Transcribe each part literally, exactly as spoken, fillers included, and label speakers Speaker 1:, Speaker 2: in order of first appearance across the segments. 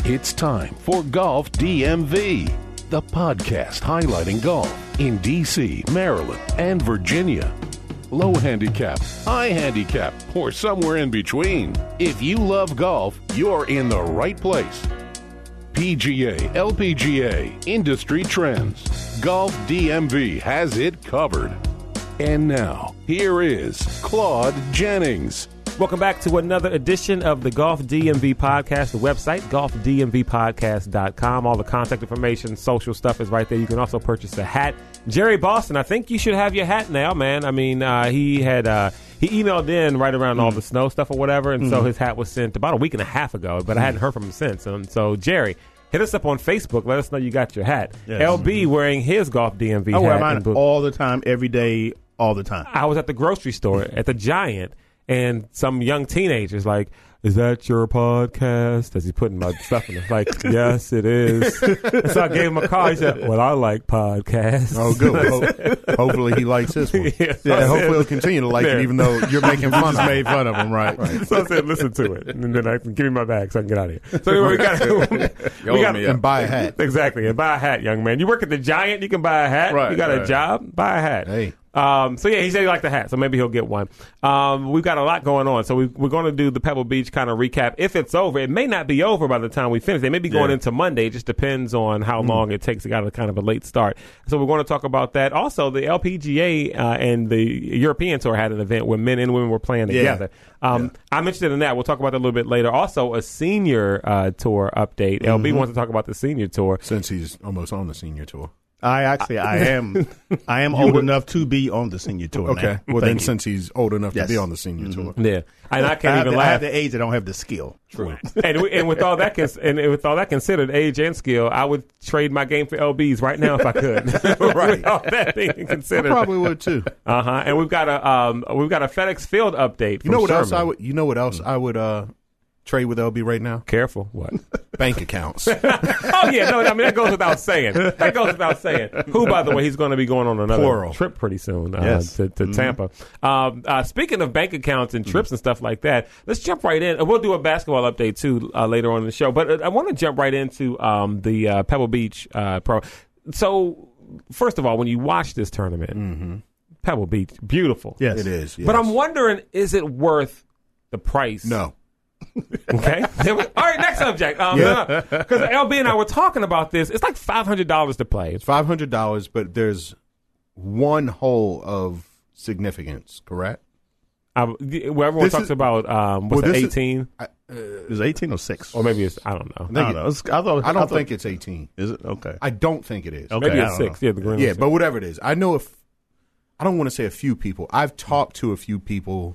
Speaker 1: It's time for Golf D M V, the podcast highlighting golf in D C, Maryland, and Virginia. Low handicap, high handicap, or somewhere in between. If you love golf, you're in the right place. P G A, L P G A, industry trends. Golf D M V has it covered. And now, here is Claude Jennings.
Speaker 2: Welcome back to another edition of the Golf D M V podcast. The website, golf d m v podcast dot com. All the contact information, social stuff is right there. You can also purchase a hat. Jerry Boston, I think you should have your hat now, man. I mean, uh, he had uh, he emailed in right around mm. all the snow stuff or whatever, and mm. so his hat was sent about a week and a half ago, but mm. I hadn't heard from him since. And so, Jerry, hit us up on Facebook. Let us know you got your hat. Yes. L B wearing his Golf D M V
Speaker 3: I
Speaker 2: hat.
Speaker 3: wear mine all the time, every day, all the time.
Speaker 2: I was at the grocery store at the Giant, and some young teenagers like, is that your podcast? As he putting my stuff in it. Like, yes, it is. And so I gave him a call. He said, well, I like podcasts.
Speaker 4: Oh, good. Well, hopefully he likes this one. Yeah, so yeah hopefully he'll continue to like there. It, even though you're making fun of him.
Speaker 3: made fun of him, right.
Speaker 2: right. So I said, listen to it. And then I can give me my bag so I can get out of here. So anyway, we got, we got
Speaker 4: and buy a hat.
Speaker 2: Exactly. And buy a hat, young man. You work at the Giant, you can buy a hat.
Speaker 3: Right,
Speaker 2: you got
Speaker 3: right.
Speaker 2: a job, buy a hat.
Speaker 4: Hey.
Speaker 2: Um, so yeah, he said he liked the hat, so maybe he'll get one. Um, we've got a lot going on, so we, we're going to do the Pebble Beach kind of recap. If it's over, it may not be over by the time we finish. They may be going yeah. into Monday. It just depends on how mm. long it takes. It got a kind of a late start, so we're going to talk about that. Also, the L P G A uh, and the European Tour had an event where men and women were playing
Speaker 4: yeah.
Speaker 2: together. Um, yeah. I'm interested in that. We'll talk about that a little bit later. Also, a senior uh, tour update. Mm-hmm. L B wants to talk about the senior tour
Speaker 4: since he's almost on the senior tour.
Speaker 3: I actually, I am, I am old would, enough to be on the senior tour.
Speaker 4: Okay,
Speaker 3: now.
Speaker 4: well
Speaker 3: Thank
Speaker 4: then,
Speaker 3: you.
Speaker 4: since he's old enough
Speaker 3: yes.
Speaker 4: to be on the senior
Speaker 2: mm-hmm.
Speaker 4: tour,
Speaker 2: yeah, and I can't
Speaker 3: I
Speaker 2: even
Speaker 3: the,
Speaker 2: laugh.
Speaker 3: I have the age, I don't have the skill.
Speaker 4: True,
Speaker 2: and and with all that cons- and with all that considered, age and skill, I would trade my game for L B's right now if I could.
Speaker 4: Right,
Speaker 2: with all that being considered,
Speaker 4: I probably would too.
Speaker 2: Uh huh. And we've got a um, we've got a FedEx Field update.
Speaker 4: You know what
Speaker 2: Sherman.
Speaker 4: else I would? You know what else I would uh, trade with L B right now?
Speaker 2: Careful, what?
Speaker 4: Bank accounts.
Speaker 2: Oh yeah, no, I mean that goes without saying. That goes without saying. Who, by the way, he's going to be going on another
Speaker 4: Plural.
Speaker 2: trip pretty soon uh,
Speaker 3: yes.
Speaker 2: to, to mm-hmm. Tampa. Um, uh, speaking of bank accounts and trips mm-hmm. and stuff like that, let's jump right in. We'll do a basketball update too uh, later on in the show, but I want to jump right into um, the uh, Pebble Beach uh, Pro. So, first of all, when you watch this tournament,
Speaker 4: mm-hmm.
Speaker 2: Pebble Beach, beautiful.
Speaker 3: Yes,
Speaker 4: it is. Yes.
Speaker 2: But I'm wondering, is it worth the price?
Speaker 4: No.
Speaker 2: Okay. All right. Next subject. Um, yeah. Because L B and I were talking about this. It's like five hundred dollars to play.
Speaker 4: It's five hundred dollars, but there's one hole of significance. Correct.
Speaker 2: Um, where everyone
Speaker 4: this
Speaker 2: talks
Speaker 4: is,
Speaker 2: about um, what's
Speaker 4: well,
Speaker 2: it, eighteen?
Speaker 4: Uh,
Speaker 3: is it eighteen or six?
Speaker 2: Or maybe it's I don't know.
Speaker 3: I, don't know. It's, I, thought,
Speaker 4: I don't
Speaker 3: I thought,
Speaker 4: think it's eighteen.
Speaker 3: Is it okay?
Speaker 4: I don't think it is.
Speaker 3: Okay,
Speaker 2: maybe it's six.
Speaker 3: Know.
Speaker 2: Yeah, the green.
Speaker 4: Yeah,
Speaker 2: six.
Speaker 4: but whatever it is, I know if I don't want to say a few people. I've talked to a few people.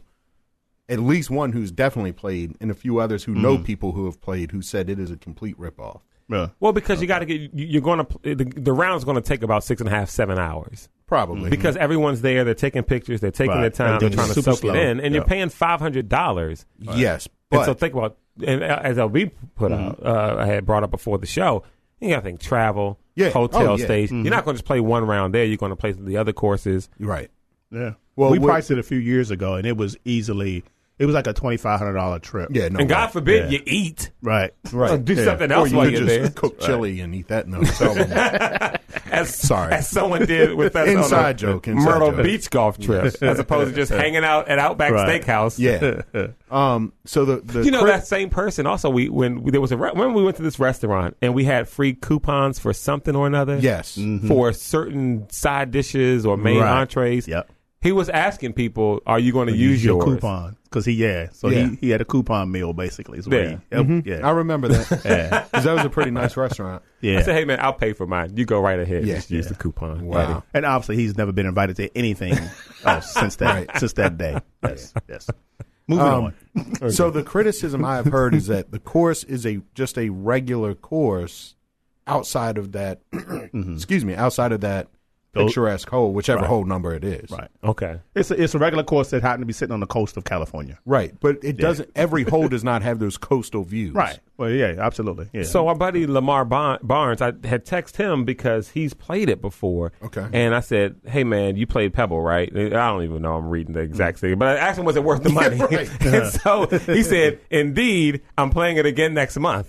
Speaker 4: At least one who's definitely played, and a few others who mm. know people who have played who said it is a complete ripoff.
Speaker 3: Yeah.
Speaker 2: Well, because you got to get you're going to the, the round's going to take about six and a half, seven hours.
Speaker 4: Probably
Speaker 2: because mm-hmm. everyone's there, they're taking pictures, they're taking
Speaker 3: right.
Speaker 2: their time, they're trying to soak
Speaker 3: slow.
Speaker 2: it in, and
Speaker 3: yeah.
Speaker 2: you're paying five hundred dollars.
Speaker 4: Right. Yes, but
Speaker 2: and so think about and as L B put mm-hmm. out, uh, I had brought up before the show. You got to think travel,
Speaker 4: yeah.
Speaker 2: hotel
Speaker 4: oh, yeah.
Speaker 2: stays.
Speaker 4: Mm-hmm.
Speaker 2: You're not going to just play one round there. You're going to play the other courses.
Speaker 4: You're right.
Speaker 3: Yeah.
Speaker 4: Well,
Speaker 3: we
Speaker 4: we
Speaker 3: priced it a few years ago, and it was easily. It was like a twenty-five hundred dollars trip.
Speaker 4: Yeah, no
Speaker 2: and God
Speaker 4: way.
Speaker 2: forbid
Speaker 3: yeah.
Speaker 2: you eat.
Speaker 3: Right,
Speaker 4: right.
Speaker 2: Do
Speaker 3: yeah.
Speaker 2: something else
Speaker 4: or you
Speaker 2: while
Speaker 4: could
Speaker 2: you're
Speaker 4: just
Speaker 2: there.
Speaker 4: cook chili right. and eat that in the hotel room.
Speaker 2: as,
Speaker 4: Sorry.
Speaker 2: As someone did with us
Speaker 4: inside
Speaker 2: on a
Speaker 4: joke, inside
Speaker 2: Myrtle
Speaker 4: joke.
Speaker 2: Beach golf trip, as opposed to just hanging out at Outback
Speaker 3: right.
Speaker 2: Steakhouse.
Speaker 4: Yeah. um. So the, the
Speaker 2: you know
Speaker 4: cri-
Speaker 2: that same person also. We when we, there was a re- when we went to this restaurant and we had free coupons for something or another.
Speaker 4: Yes.
Speaker 3: Mm-hmm.
Speaker 2: For certain side dishes or main
Speaker 3: right.
Speaker 2: entrees.
Speaker 3: Yep.
Speaker 2: He was asking people, "Are you going to use,
Speaker 3: use your
Speaker 2: yours?
Speaker 3: coupon?" Because he, yeah, so
Speaker 4: Yeah.
Speaker 3: he, he had a coupon meal basically. Is what
Speaker 2: Yeah.
Speaker 3: he,
Speaker 4: Mhm.
Speaker 3: yeah,
Speaker 4: I remember that.
Speaker 3: yeah,
Speaker 4: Because that was a pretty nice restaurant.
Speaker 3: yeah.
Speaker 2: I said, "Hey man, I'll pay for mine. You go right ahead.
Speaker 4: Yeah.
Speaker 2: Just use
Speaker 3: Yeah.
Speaker 2: the coupon."
Speaker 4: Wow.
Speaker 2: Daddy.
Speaker 3: And obviously, he's never been invited to anything else since that
Speaker 4: Right.
Speaker 3: since that day. Yes, yes. Moving
Speaker 4: Um,
Speaker 3: on.
Speaker 4: So the criticism I have heard is that the course is a just a regular course outside of that.
Speaker 3: Mm-hmm.
Speaker 4: Excuse me, outside of that
Speaker 3: Those-
Speaker 4: picturesque hole, whichever
Speaker 3: Right.
Speaker 4: hole number it is.
Speaker 3: Right.
Speaker 2: Okay.
Speaker 3: It's a, it's a regular course that happened to be sitting on the coast of California.
Speaker 4: Right, but it doesn't. Every hole does not have those coastal views.
Speaker 3: Right. Well, yeah, absolutely. Yeah.
Speaker 2: So our buddy Lamar Bar- Barnes, I had texted him because he's played it before.
Speaker 4: Okay.
Speaker 2: And I said, "Hey man, you played Pebble, right?" I don't even know I'm reading the exact thing, but I asked him, "Was it worth the money?"
Speaker 4: Right.
Speaker 2: And so he said, "Indeed, I'm playing it again next month."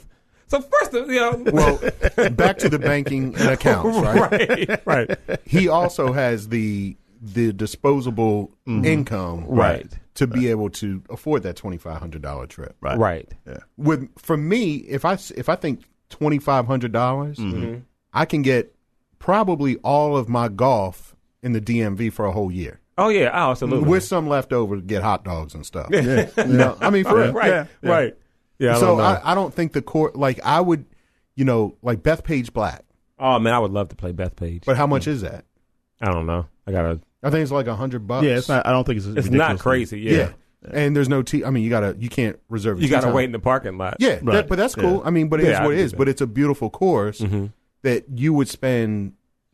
Speaker 2: So first, you know,
Speaker 4: Well, back to the banking and accounts, right?
Speaker 2: right, right,
Speaker 4: He also has the the disposable income,
Speaker 2: Right.
Speaker 4: to be able to afford that twenty five hundred dollar trip.
Speaker 3: Right.
Speaker 2: right.
Speaker 3: Yeah.
Speaker 4: With for me, if I if I think twenty five hundred dollars,
Speaker 2: Mm-hmm.
Speaker 4: I can get probably all of my golf in the D M V for a whole year.
Speaker 2: Oh yeah, oh, absolutely.
Speaker 4: With some left over to get hot dogs and stuff. Yeah. You know, I mean, for real.
Speaker 2: right,
Speaker 3: Yeah, yeah.
Speaker 2: right. Yeah. I
Speaker 4: So
Speaker 2: don't know.
Speaker 4: I, I don't think the court, like I would, you know, like Bethpage Black.
Speaker 2: oh man, I would love to play Bethpage.
Speaker 4: But how much is that?
Speaker 2: I don't know. I gotta.
Speaker 4: I think it's like a hundred bucks.
Speaker 3: Yeah, it's not. I don't think it's.
Speaker 2: It's not crazy. Yeah.
Speaker 4: Yeah. And there's no T. I mean, you gotta, you can't reserve.
Speaker 2: You
Speaker 4: tee
Speaker 2: gotta
Speaker 4: time.
Speaker 2: wait in the parking lot.
Speaker 4: Yeah,
Speaker 3: Right.
Speaker 4: that, but that's cool.
Speaker 3: Yeah.
Speaker 4: I mean, but it is
Speaker 2: Yeah, I
Speaker 4: what it
Speaker 2: can
Speaker 4: is.
Speaker 2: do
Speaker 4: But
Speaker 2: that.
Speaker 4: it's a beautiful course
Speaker 2: Mhm.
Speaker 4: that you would spend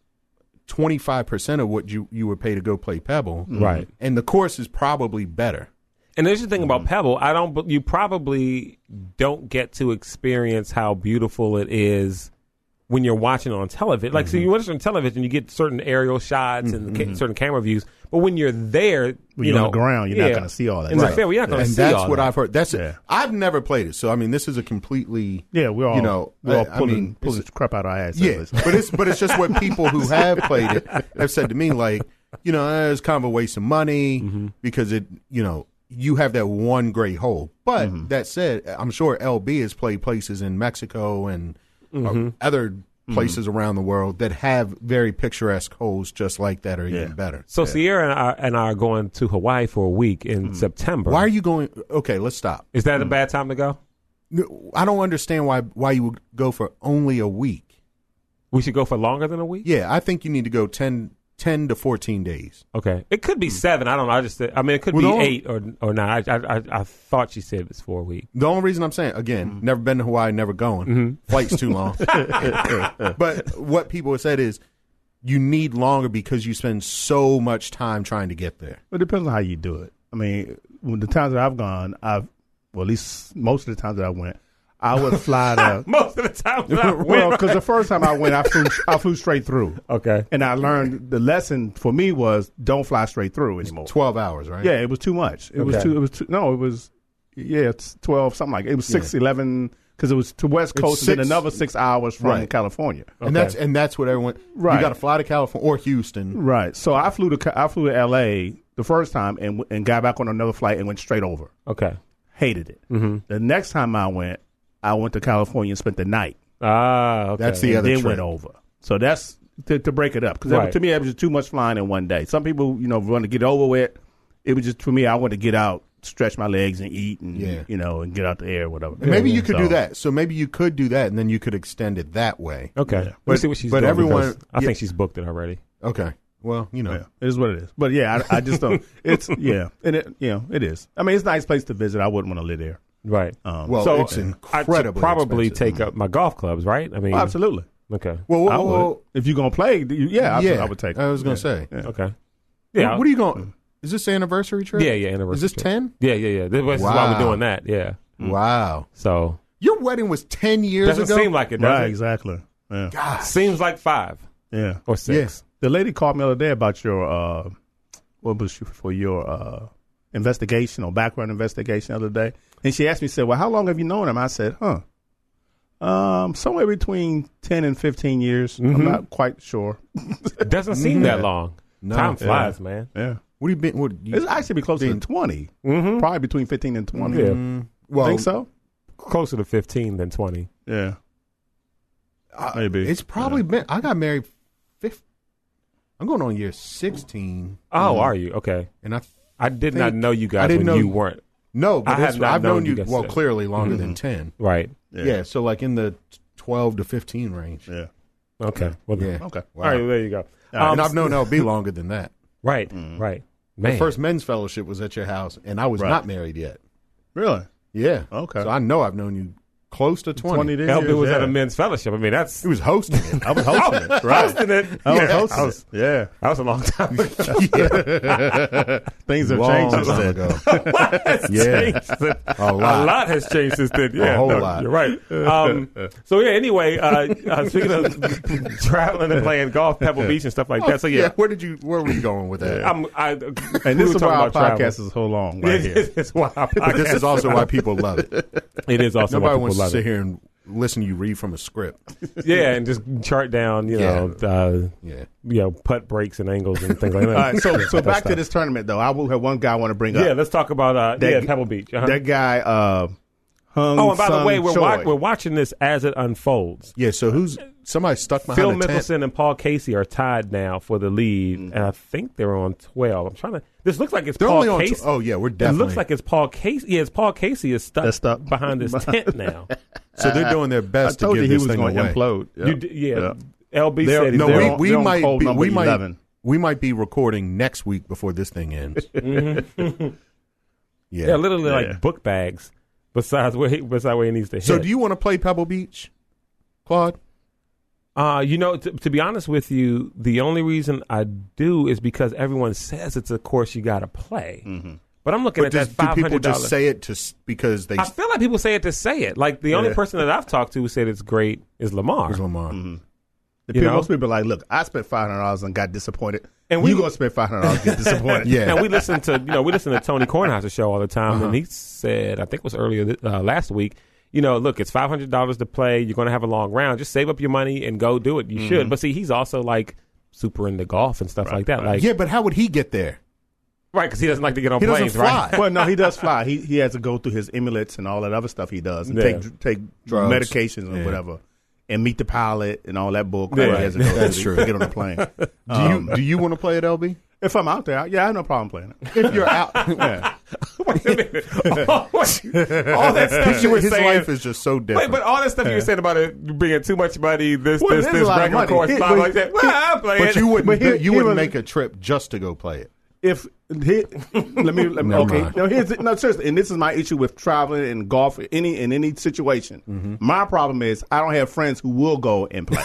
Speaker 4: twenty five percent of what you you would pay to go play Pebble,
Speaker 2: Right.
Speaker 4: and the course is probably better.
Speaker 2: And the interesting thing about Pebble, I don't. You probably don't get to experience how beautiful it is when you're watching on television. Like, so you watch on television, you get certain aerial shots and ca- certain camera views. But when you're there,
Speaker 3: When
Speaker 2: you
Speaker 3: you're
Speaker 2: know,
Speaker 3: on the ground, you're
Speaker 2: yeah,
Speaker 3: not going to see all that.
Speaker 2: in the
Speaker 3: stuff.
Speaker 2: fairway, you're not going to
Speaker 4: And
Speaker 2: see
Speaker 4: that's
Speaker 2: all
Speaker 4: what
Speaker 2: that.
Speaker 4: I've heard. That's
Speaker 3: Yeah.
Speaker 4: I've never played it, so I mean, this is a completely
Speaker 3: Yeah, we're all.
Speaker 4: you know,
Speaker 3: we're all
Speaker 4: I- I
Speaker 3: pulling
Speaker 4: mean,
Speaker 3: pulling
Speaker 4: it's-
Speaker 3: crap out of our ass.
Speaker 4: yeah, but it's but it's just what people who have played it have said to me, like, you know, eh, it's kind of a waste of money
Speaker 2: Mm-hmm.
Speaker 4: because it, you know, you have that one great hole. But
Speaker 3: Mm-hmm.
Speaker 4: that said, I'm sure L B has played places in Mexico and
Speaker 2: Mm-hmm.
Speaker 4: uh, other places around the world that have very picturesque holes just like that, or even
Speaker 3: Yeah.
Speaker 4: better.
Speaker 2: So Sierra and I, and I are going to Hawaii for a week in September.
Speaker 4: Why are you going? Okay, let's stop.
Speaker 2: Is that a bad time to go?
Speaker 4: I don't understand why why you would go for only a week.
Speaker 2: We should go for longer than a week.
Speaker 4: Yeah, I think you need to go ten, ten to fourteen days.
Speaker 2: Okay, it could be seven. I don't know. I just, I mean, it could
Speaker 4: Well,
Speaker 2: be
Speaker 4: the only-
Speaker 2: eight or or nine. I, I I I thought she said it was four weeks.
Speaker 4: The only reason I'm saying, again, never been to Hawaii, never going. Flight's too long. But what people have said is you need longer because you spend so much time trying to get there.
Speaker 3: It depends on how you do it. I mean, when the times that I've gone, I've well, at least most of the times that I went, I would fly to.
Speaker 2: Most of the time, when I
Speaker 3: Well,
Speaker 2: went-
Speaker 3: because the first time I went, I flew, I flew straight through,
Speaker 2: okay,
Speaker 3: and I learned the lesson for me was don't fly straight through anymore.
Speaker 4: twelve hours, right?
Speaker 3: Yeah, it was too much. It was
Speaker 2: Okay.
Speaker 3: too. It was too, no. It was yeah, it's twelve something like it, it was six eleven because it was to West
Speaker 4: It's
Speaker 3: Coast and then
Speaker 4: six-
Speaker 3: another six hours from
Speaker 4: Right.
Speaker 3: California.
Speaker 4: And that's and that's what everyone.
Speaker 3: Right.
Speaker 4: You got to fly to California or Houston.
Speaker 3: Right. So I flew to Ca- I flew to L A the first time and w- and got back on another flight and went straight over.
Speaker 2: okay.
Speaker 3: Hated it.
Speaker 2: Mm-hmm.
Speaker 3: The next time I went, I went to California and spent the night.
Speaker 2: Ah, okay.
Speaker 4: That's the
Speaker 3: and
Speaker 4: other
Speaker 3: then
Speaker 4: trip.
Speaker 3: went over. So that's to, to break it up because
Speaker 2: Right.
Speaker 3: to me it was just too much flying in one day. Some people, you know, want to get over with. It was just for me. I want to get out, stretch my legs, and eat, and
Speaker 4: Yeah.
Speaker 3: you know, and get out the air, or whatever.
Speaker 4: And maybe you could
Speaker 3: So-
Speaker 4: do that. So maybe you could do that, and then you could extend it that way.
Speaker 2: Okay.
Speaker 3: Yeah.
Speaker 2: Let's
Speaker 4: But-
Speaker 2: see what she's
Speaker 4: but
Speaker 2: doing.
Speaker 4: everyone-
Speaker 2: because I
Speaker 4: yeah.
Speaker 2: think she's booked it already.
Speaker 4: Okay. Well, you know.
Speaker 3: Yeah, it is what it is. But yeah, I, I just don't. It's yeah, and it you know it is. I mean, it's a nice place to visit. I wouldn't want to live there.
Speaker 2: Right.
Speaker 3: Um,
Speaker 4: Well,
Speaker 2: so
Speaker 4: it's
Speaker 2: I should
Speaker 4: incredibly
Speaker 2: probably
Speaker 4: expensive.
Speaker 2: take up my golf clubs, right? I mean,
Speaker 3: oh, absolutely.
Speaker 2: Okay.
Speaker 4: Well,
Speaker 3: I
Speaker 4: well,
Speaker 3: would.
Speaker 4: well,
Speaker 3: If you're gonna play, you- yeah, I,
Speaker 4: yeah,
Speaker 3: I would take.
Speaker 4: I
Speaker 3: it.
Speaker 4: was going to
Speaker 3: Yeah.
Speaker 4: say.
Speaker 3: Yeah.
Speaker 2: Okay.
Speaker 4: What,
Speaker 2: Yeah.
Speaker 4: what are you going? Is this the anniversary trip?
Speaker 2: Yeah, yeah. Anniversary.
Speaker 4: Is this
Speaker 2: trip.
Speaker 4: ten?
Speaker 2: Yeah, yeah, yeah. This, this is why
Speaker 4: Wow.
Speaker 2: we're doing that. Yeah.
Speaker 4: Wow.
Speaker 2: So
Speaker 4: Your wedding was ten years
Speaker 2: doesn't
Speaker 4: ago.
Speaker 2: seem like it, does
Speaker 3: Right,
Speaker 2: it?
Speaker 3: exactly. Yeah,
Speaker 4: God.
Speaker 2: Seems like five
Speaker 3: yeah.
Speaker 2: or six.
Speaker 3: The lady called me the other day about your uh, what was she- for your uh, investigation or background investigation the other day, and she asked me, said, "Well, how long have you known him?" I said, "Huh, um, somewhere between ten and fifteen years.
Speaker 2: Mm-hmm.
Speaker 3: I'm not quite sure."
Speaker 2: It doesn't seem that long.
Speaker 4: No.
Speaker 2: Time
Speaker 4: Yeah.
Speaker 2: flies, man.
Speaker 3: Yeah,
Speaker 4: What do you been? What you,
Speaker 3: it's actually be closer
Speaker 4: Being-
Speaker 3: to twenty,
Speaker 2: Mm-hmm.
Speaker 3: probably between fifteen and twenty.
Speaker 2: Yeah.
Speaker 4: Mm, well,
Speaker 3: Think so?
Speaker 2: Closer to fifteen than twenty.
Speaker 3: Yeah,
Speaker 4: uh,
Speaker 3: maybe.
Speaker 4: It's probably been. I got married. Fifth. I'm going on year sixteen.
Speaker 2: Oh,
Speaker 4: Mm.
Speaker 2: are you? Okay.
Speaker 4: And I
Speaker 2: I did not
Speaker 4: think-
Speaker 2: know you
Speaker 4: I
Speaker 2: guys
Speaker 4: didn't
Speaker 2: when
Speaker 4: know-
Speaker 2: you weren't.
Speaker 4: no, but
Speaker 2: I have
Speaker 4: it's-
Speaker 2: not
Speaker 4: I've
Speaker 2: known
Speaker 4: known
Speaker 2: you
Speaker 4: you
Speaker 2: guys
Speaker 4: well,
Speaker 2: to-
Speaker 4: clearly longer
Speaker 3: Mm-hmm.
Speaker 4: than ten.
Speaker 2: Right.
Speaker 4: Yeah. So like in the twelve to fifteen range.
Speaker 3: yeah.
Speaker 2: Okay. Well,
Speaker 4: Yeah.
Speaker 3: Okay.
Speaker 4: Wow.
Speaker 2: All right. There you go.
Speaker 4: and
Speaker 2: Um,
Speaker 4: I've known L B longer than that.
Speaker 2: Right.
Speaker 3: Mm.
Speaker 2: Right.
Speaker 4: The
Speaker 2: Man.
Speaker 4: first men's fellowship was at your house, and I was
Speaker 3: Right.
Speaker 4: not married yet.
Speaker 3: Really?
Speaker 4: Yeah.
Speaker 3: Okay.
Speaker 4: So I know I've known you close to twenty.
Speaker 3: Twenty
Speaker 2: L B
Speaker 3: years,
Speaker 2: was
Speaker 3: yeah.
Speaker 2: at a men's fellowship. I mean, that's
Speaker 4: He was hosting it.
Speaker 3: I was hosting it. Right.
Speaker 2: hosting it.
Speaker 3: I was
Speaker 2: Yeah.
Speaker 3: hosting
Speaker 2: I was-
Speaker 3: it. Yeah.
Speaker 2: That was a long time ago.
Speaker 3: Things have
Speaker 4: Long
Speaker 3: changed since
Speaker 4: time
Speaker 3: then.
Speaker 4: ago.
Speaker 2: What has
Speaker 4: Yeah.
Speaker 2: changed? since-
Speaker 4: A lot.
Speaker 2: A lot has changed since then. Yeah,
Speaker 4: whole
Speaker 2: no,
Speaker 4: lot.
Speaker 2: You're right. Um, so yeah. Anyway, uh, uh, speaking of traveling and playing golf, Pebble Beach and stuff like that. So
Speaker 4: yeah.
Speaker 2: yeah,
Speaker 4: Where did you? Where were we going with that?
Speaker 2: I'm. I,
Speaker 3: And
Speaker 2: we
Speaker 3: this
Speaker 2: were
Speaker 3: is why
Speaker 2: talking
Speaker 3: our
Speaker 2: about travel.
Speaker 3: podcast is so long right here.
Speaker 2: It is why our
Speaker 4: But this
Speaker 2: podcast-
Speaker 4: is also why people love it.
Speaker 2: It is also
Speaker 4: Nobody
Speaker 2: why
Speaker 4: wants
Speaker 2: people
Speaker 4: to
Speaker 2: love
Speaker 4: sit
Speaker 2: it.
Speaker 4: here and listen to you read from a script.
Speaker 2: Yeah, and just chart down, you know,
Speaker 4: Yeah.
Speaker 2: uh,
Speaker 4: Yeah.
Speaker 2: you know, putt breaks and angles and things like that.
Speaker 3: All right, so so
Speaker 2: That
Speaker 3: back
Speaker 2: stuff.
Speaker 3: to this tournament though. I will have one guy I want to bring
Speaker 2: Yeah,
Speaker 3: up.
Speaker 2: let's talk about uh,
Speaker 3: That-
Speaker 2: yeah, Pebble Beach. Uh-huh.
Speaker 3: That guy, uh, Hung
Speaker 2: Oh, and by the
Speaker 3: Sung
Speaker 2: way, we're
Speaker 3: Choi.
Speaker 2: wa- we're watching this as it unfolds.
Speaker 4: Yeah, so who's somebody stuck behind
Speaker 2: Phil
Speaker 4: a tent?
Speaker 2: Mickelson and Paul Casey are tied now for the lead,
Speaker 3: Mm-hmm.
Speaker 2: and I think they're on twelve. I'm trying to. This looks like it's
Speaker 4: They're
Speaker 2: Paul
Speaker 4: only on
Speaker 2: Casey.
Speaker 4: tw- oh, yeah, we're
Speaker 2: It
Speaker 4: definitely-
Speaker 2: looks like it's Paul Casey. Yeah, it's Paul Casey is stuck,
Speaker 3: That's stuck.
Speaker 2: behind his tent now.
Speaker 4: So they're doing their
Speaker 3: I
Speaker 4: best to
Speaker 3: told
Speaker 4: give
Speaker 3: you he
Speaker 4: this
Speaker 3: was
Speaker 4: thing
Speaker 3: going to
Speaker 4: away.
Speaker 3: implode.
Speaker 2: You d- yeah.
Speaker 3: Yeah.
Speaker 2: L B
Speaker 3: They're-
Speaker 2: said he's
Speaker 4: No,
Speaker 3: They're
Speaker 4: we,
Speaker 3: on-
Speaker 4: we
Speaker 3: they're on
Speaker 4: might
Speaker 3: cold
Speaker 4: be,
Speaker 3: number
Speaker 4: we might
Speaker 3: eleven.
Speaker 4: we might be recording next week before this thing ends.
Speaker 2: Mm-hmm.
Speaker 4: yeah.
Speaker 2: Yeah, literally
Speaker 3: Yeah.
Speaker 2: like book bags. Besides where he, besides where he needs to hit.
Speaker 4: So do you want to play Pebble Beach, Claude?
Speaker 2: Uh, you know, t- to be honest with you, the only reason I do is because everyone says it's a course you got to play.
Speaker 3: Mm-hmm.
Speaker 2: But I'm looking
Speaker 4: But
Speaker 2: at
Speaker 4: does,
Speaker 2: that
Speaker 4: do
Speaker 2: five
Speaker 4: people
Speaker 2: hundred dollars.
Speaker 4: just say it to s- because they
Speaker 2: I feel like people say it to say it. Like the only
Speaker 3: Yeah.
Speaker 2: person that I've talked to who said it's great is Lamar.
Speaker 4: Here's Lamar?
Speaker 3: The
Speaker 2: You
Speaker 3: people,
Speaker 2: know?
Speaker 3: most people are like, look, I spent five hundred dollars and got disappointed.
Speaker 2: And
Speaker 3: And
Speaker 2: we-
Speaker 3: you going to spend five hundred dollars and get disappointed.
Speaker 4: Yeah.
Speaker 2: And we listen to, you know, we listen to Tony Kornheiser's show all the time,
Speaker 3: Uh-huh.
Speaker 2: and he said, I think it was earlier th- uh, last week, you know, look, it's five hundred dollars to play. You're going to have a long round. Just save up your money and go do it. You
Speaker 3: Mm-hmm.
Speaker 2: should. But see, he's also like super into golf and stuff like that. Like,
Speaker 4: Yeah, but how would he get there?
Speaker 2: right, because he doesn't like to get on
Speaker 4: He doesn't
Speaker 2: planes, right?
Speaker 4: fly.
Speaker 3: Well, no, he does fly. He he has to go through his emulates and all that other stuff he does, and
Speaker 2: Yeah.
Speaker 3: take take
Speaker 4: Drugs.
Speaker 3: medications and
Speaker 4: Yeah.
Speaker 3: whatever, and meet the pilot and all that bull crap
Speaker 2: Yeah.
Speaker 3: he has to go
Speaker 4: That's
Speaker 3: through
Speaker 4: true.
Speaker 3: to get on the plane.
Speaker 4: Do
Speaker 3: Um,
Speaker 4: you do you want to play at L B?
Speaker 3: If I'm out there, yeah, I have no problem playing it.
Speaker 4: If you're out,
Speaker 3: Yeah.
Speaker 2: Wait a minute. all, all that stuff you were
Speaker 4: his
Speaker 2: saying.
Speaker 4: life is just so
Speaker 2: Wait,
Speaker 4: different.
Speaker 2: but all that stuff you were saying about it bringing too much money, this,
Speaker 3: Well,
Speaker 2: this,
Speaker 3: it is
Speaker 2: this
Speaker 3: a lot of
Speaker 2: regular
Speaker 3: money.
Speaker 2: course,
Speaker 3: It-
Speaker 2: blah,
Speaker 3: but-
Speaker 2: like that. Well, I play
Speaker 4: But
Speaker 2: it.
Speaker 4: you wouldn't
Speaker 3: But he-
Speaker 4: you
Speaker 3: he
Speaker 4: wouldn't
Speaker 3: was-
Speaker 4: make a trip just to go play it.
Speaker 3: If he, let me, let me
Speaker 4: Never
Speaker 3: okay,
Speaker 4: mind.
Speaker 3: no, here's no seriously, and this is my issue with traveling and golf any in any situation.
Speaker 4: Mm-hmm.
Speaker 3: My problem is I don't have friends who will go and play.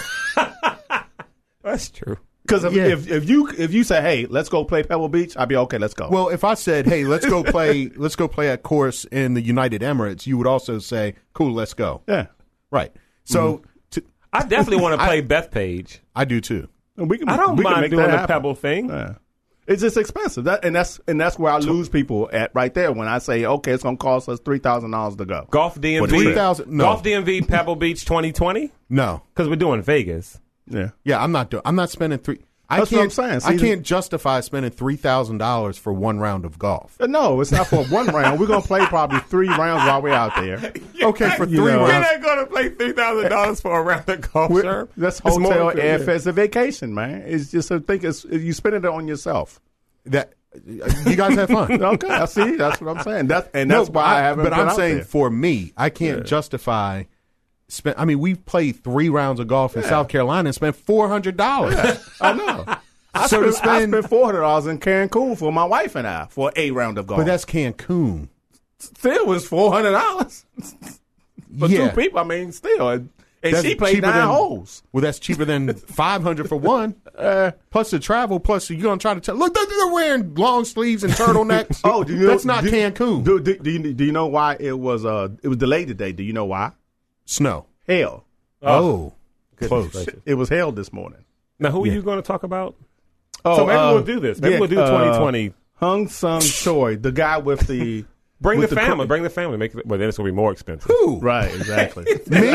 Speaker 2: That's true.
Speaker 3: Because if,
Speaker 4: Yeah.
Speaker 3: if if you if you say, hey, let's go play Pebble Beach, I'd be okay. Let's go.
Speaker 4: Well, if I said, "Hey, let's go play, let's go play a course in the United Emirates," you would also say, "Cool, let's go."
Speaker 3: yeah,
Speaker 4: Right. So to,
Speaker 2: I definitely want to play Bethpage.
Speaker 4: I do too.
Speaker 3: And we can.
Speaker 2: I don't
Speaker 3: we can
Speaker 2: mind
Speaker 3: make
Speaker 2: doing
Speaker 3: that
Speaker 2: the
Speaker 3: happen.
Speaker 2: Pebble thing.
Speaker 3: Yeah. It's just expensive, that, and that's and that's where I lose people at right there when I say, okay, it's going to cost us three thousand dollars to go.
Speaker 2: Golf D M V.
Speaker 4: What, three thousand? No.
Speaker 2: Golf D M V Pebble Beach twenty twenty?
Speaker 4: No.
Speaker 2: Because we're doing Vegas.
Speaker 3: Yeah,
Speaker 4: Yeah, I'm not doing. I'm not spending three. I
Speaker 3: That's what
Speaker 4: can't.
Speaker 3: I'm saying.
Speaker 4: I
Speaker 3: See,
Speaker 4: can't justify spending three thousand dollars for one round of golf.
Speaker 3: Uh, no, it's not for one round. We're going to play probably three rounds while we're out there.
Speaker 4: Okay, for
Speaker 3: You
Speaker 4: three
Speaker 3: know.
Speaker 2: You're
Speaker 4: rounds.
Speaker 2: not going to pay three thousand dollars for a round of golf,
Speaker 3: We're-
Speaker 2: sir.
Speaker 3: That's
Speaker 2: It's more
Speaker 3: hotel
Speaker 2: than-
Speaker 3: airfare. It's a vacation, man. It's just I think it's you spending it on yourself.
Speaker 4: That you guys have fun.
Speaker 3: Okay, I see. That's what I'm saying. That's and that's
Speaker 4: No,
Speaker 3: why I, haven't.
Speaker 4: But
Speaker 3: been
Speaker 4: I'm
Speaker 3: out
Speaker 4: saying
Speaker 3: there.
Speaker 4: for me, I can't justify. Spend. I mean, we've played three rounds of golf in South Carolina and spent four hundred dollars.
Speaker 3: I know. I
Speaker 4: So to
Speaker 3: spent, I
Speaker 4: spend-
Speaker 3: spent four hundred dollars in Cancun for my wife and I for a round of golf.
Speaker 4: But that's Cancun.
Speaker 3: still was four hundred dollars for
Speaker 4: Yeah.
Speaker 3: two people. I mean, still, and
Speaker 4: That's
Speaker 3: she played
Speaker 4: cheaper
Speaker 3: nine
Speaker 4: than-
Speaker 3: holes.
Speaker 4: Well, that's cheaper than five hundred for one. Uh, plus the travel. Plus you're gonna try to tell. Look, they're they're wearing long sleeves and turtlenecks.
Speaker 3: Oh, do you know,
Speaker 4: that's not
Speaker 3: do,
Speaker 4: Cancun.
Speaker 3: Do, do, do, you, do you know why it was? Uh, it was delayed today. Do you know why?
Speaker 4: Snow.
Speaker 3: Hell,
Speaker 4: Oh,
Speaker 2: Goodness
Speaker 4: close.
Speaker 2: gracious.
Speaker 3: it was hell this morning.
Speaker 2: Now, who are you going to talk about?
Speaker 3: Oh,
Speaker 2: So maybe
Speaker 3: uh,
Speaker 2: we'll do this. Maybe
Speaker 3: yeah,
Speaker 2: we'll do
Speaker 3: uh,
Speaker 2: twenty twenty.
Speaker 3: Hung Sung Choi, the guy with the
Speaker 2: Bring the
Speaker 3: with the
Speaker 2: family.
Speaker 3: cro-
Speaker 2: Bring the family. Make it. Well, then it's going to be more expensive.
Speaker 4: Who?
Speaker 3: right, exactly.
Speaker 4: Me?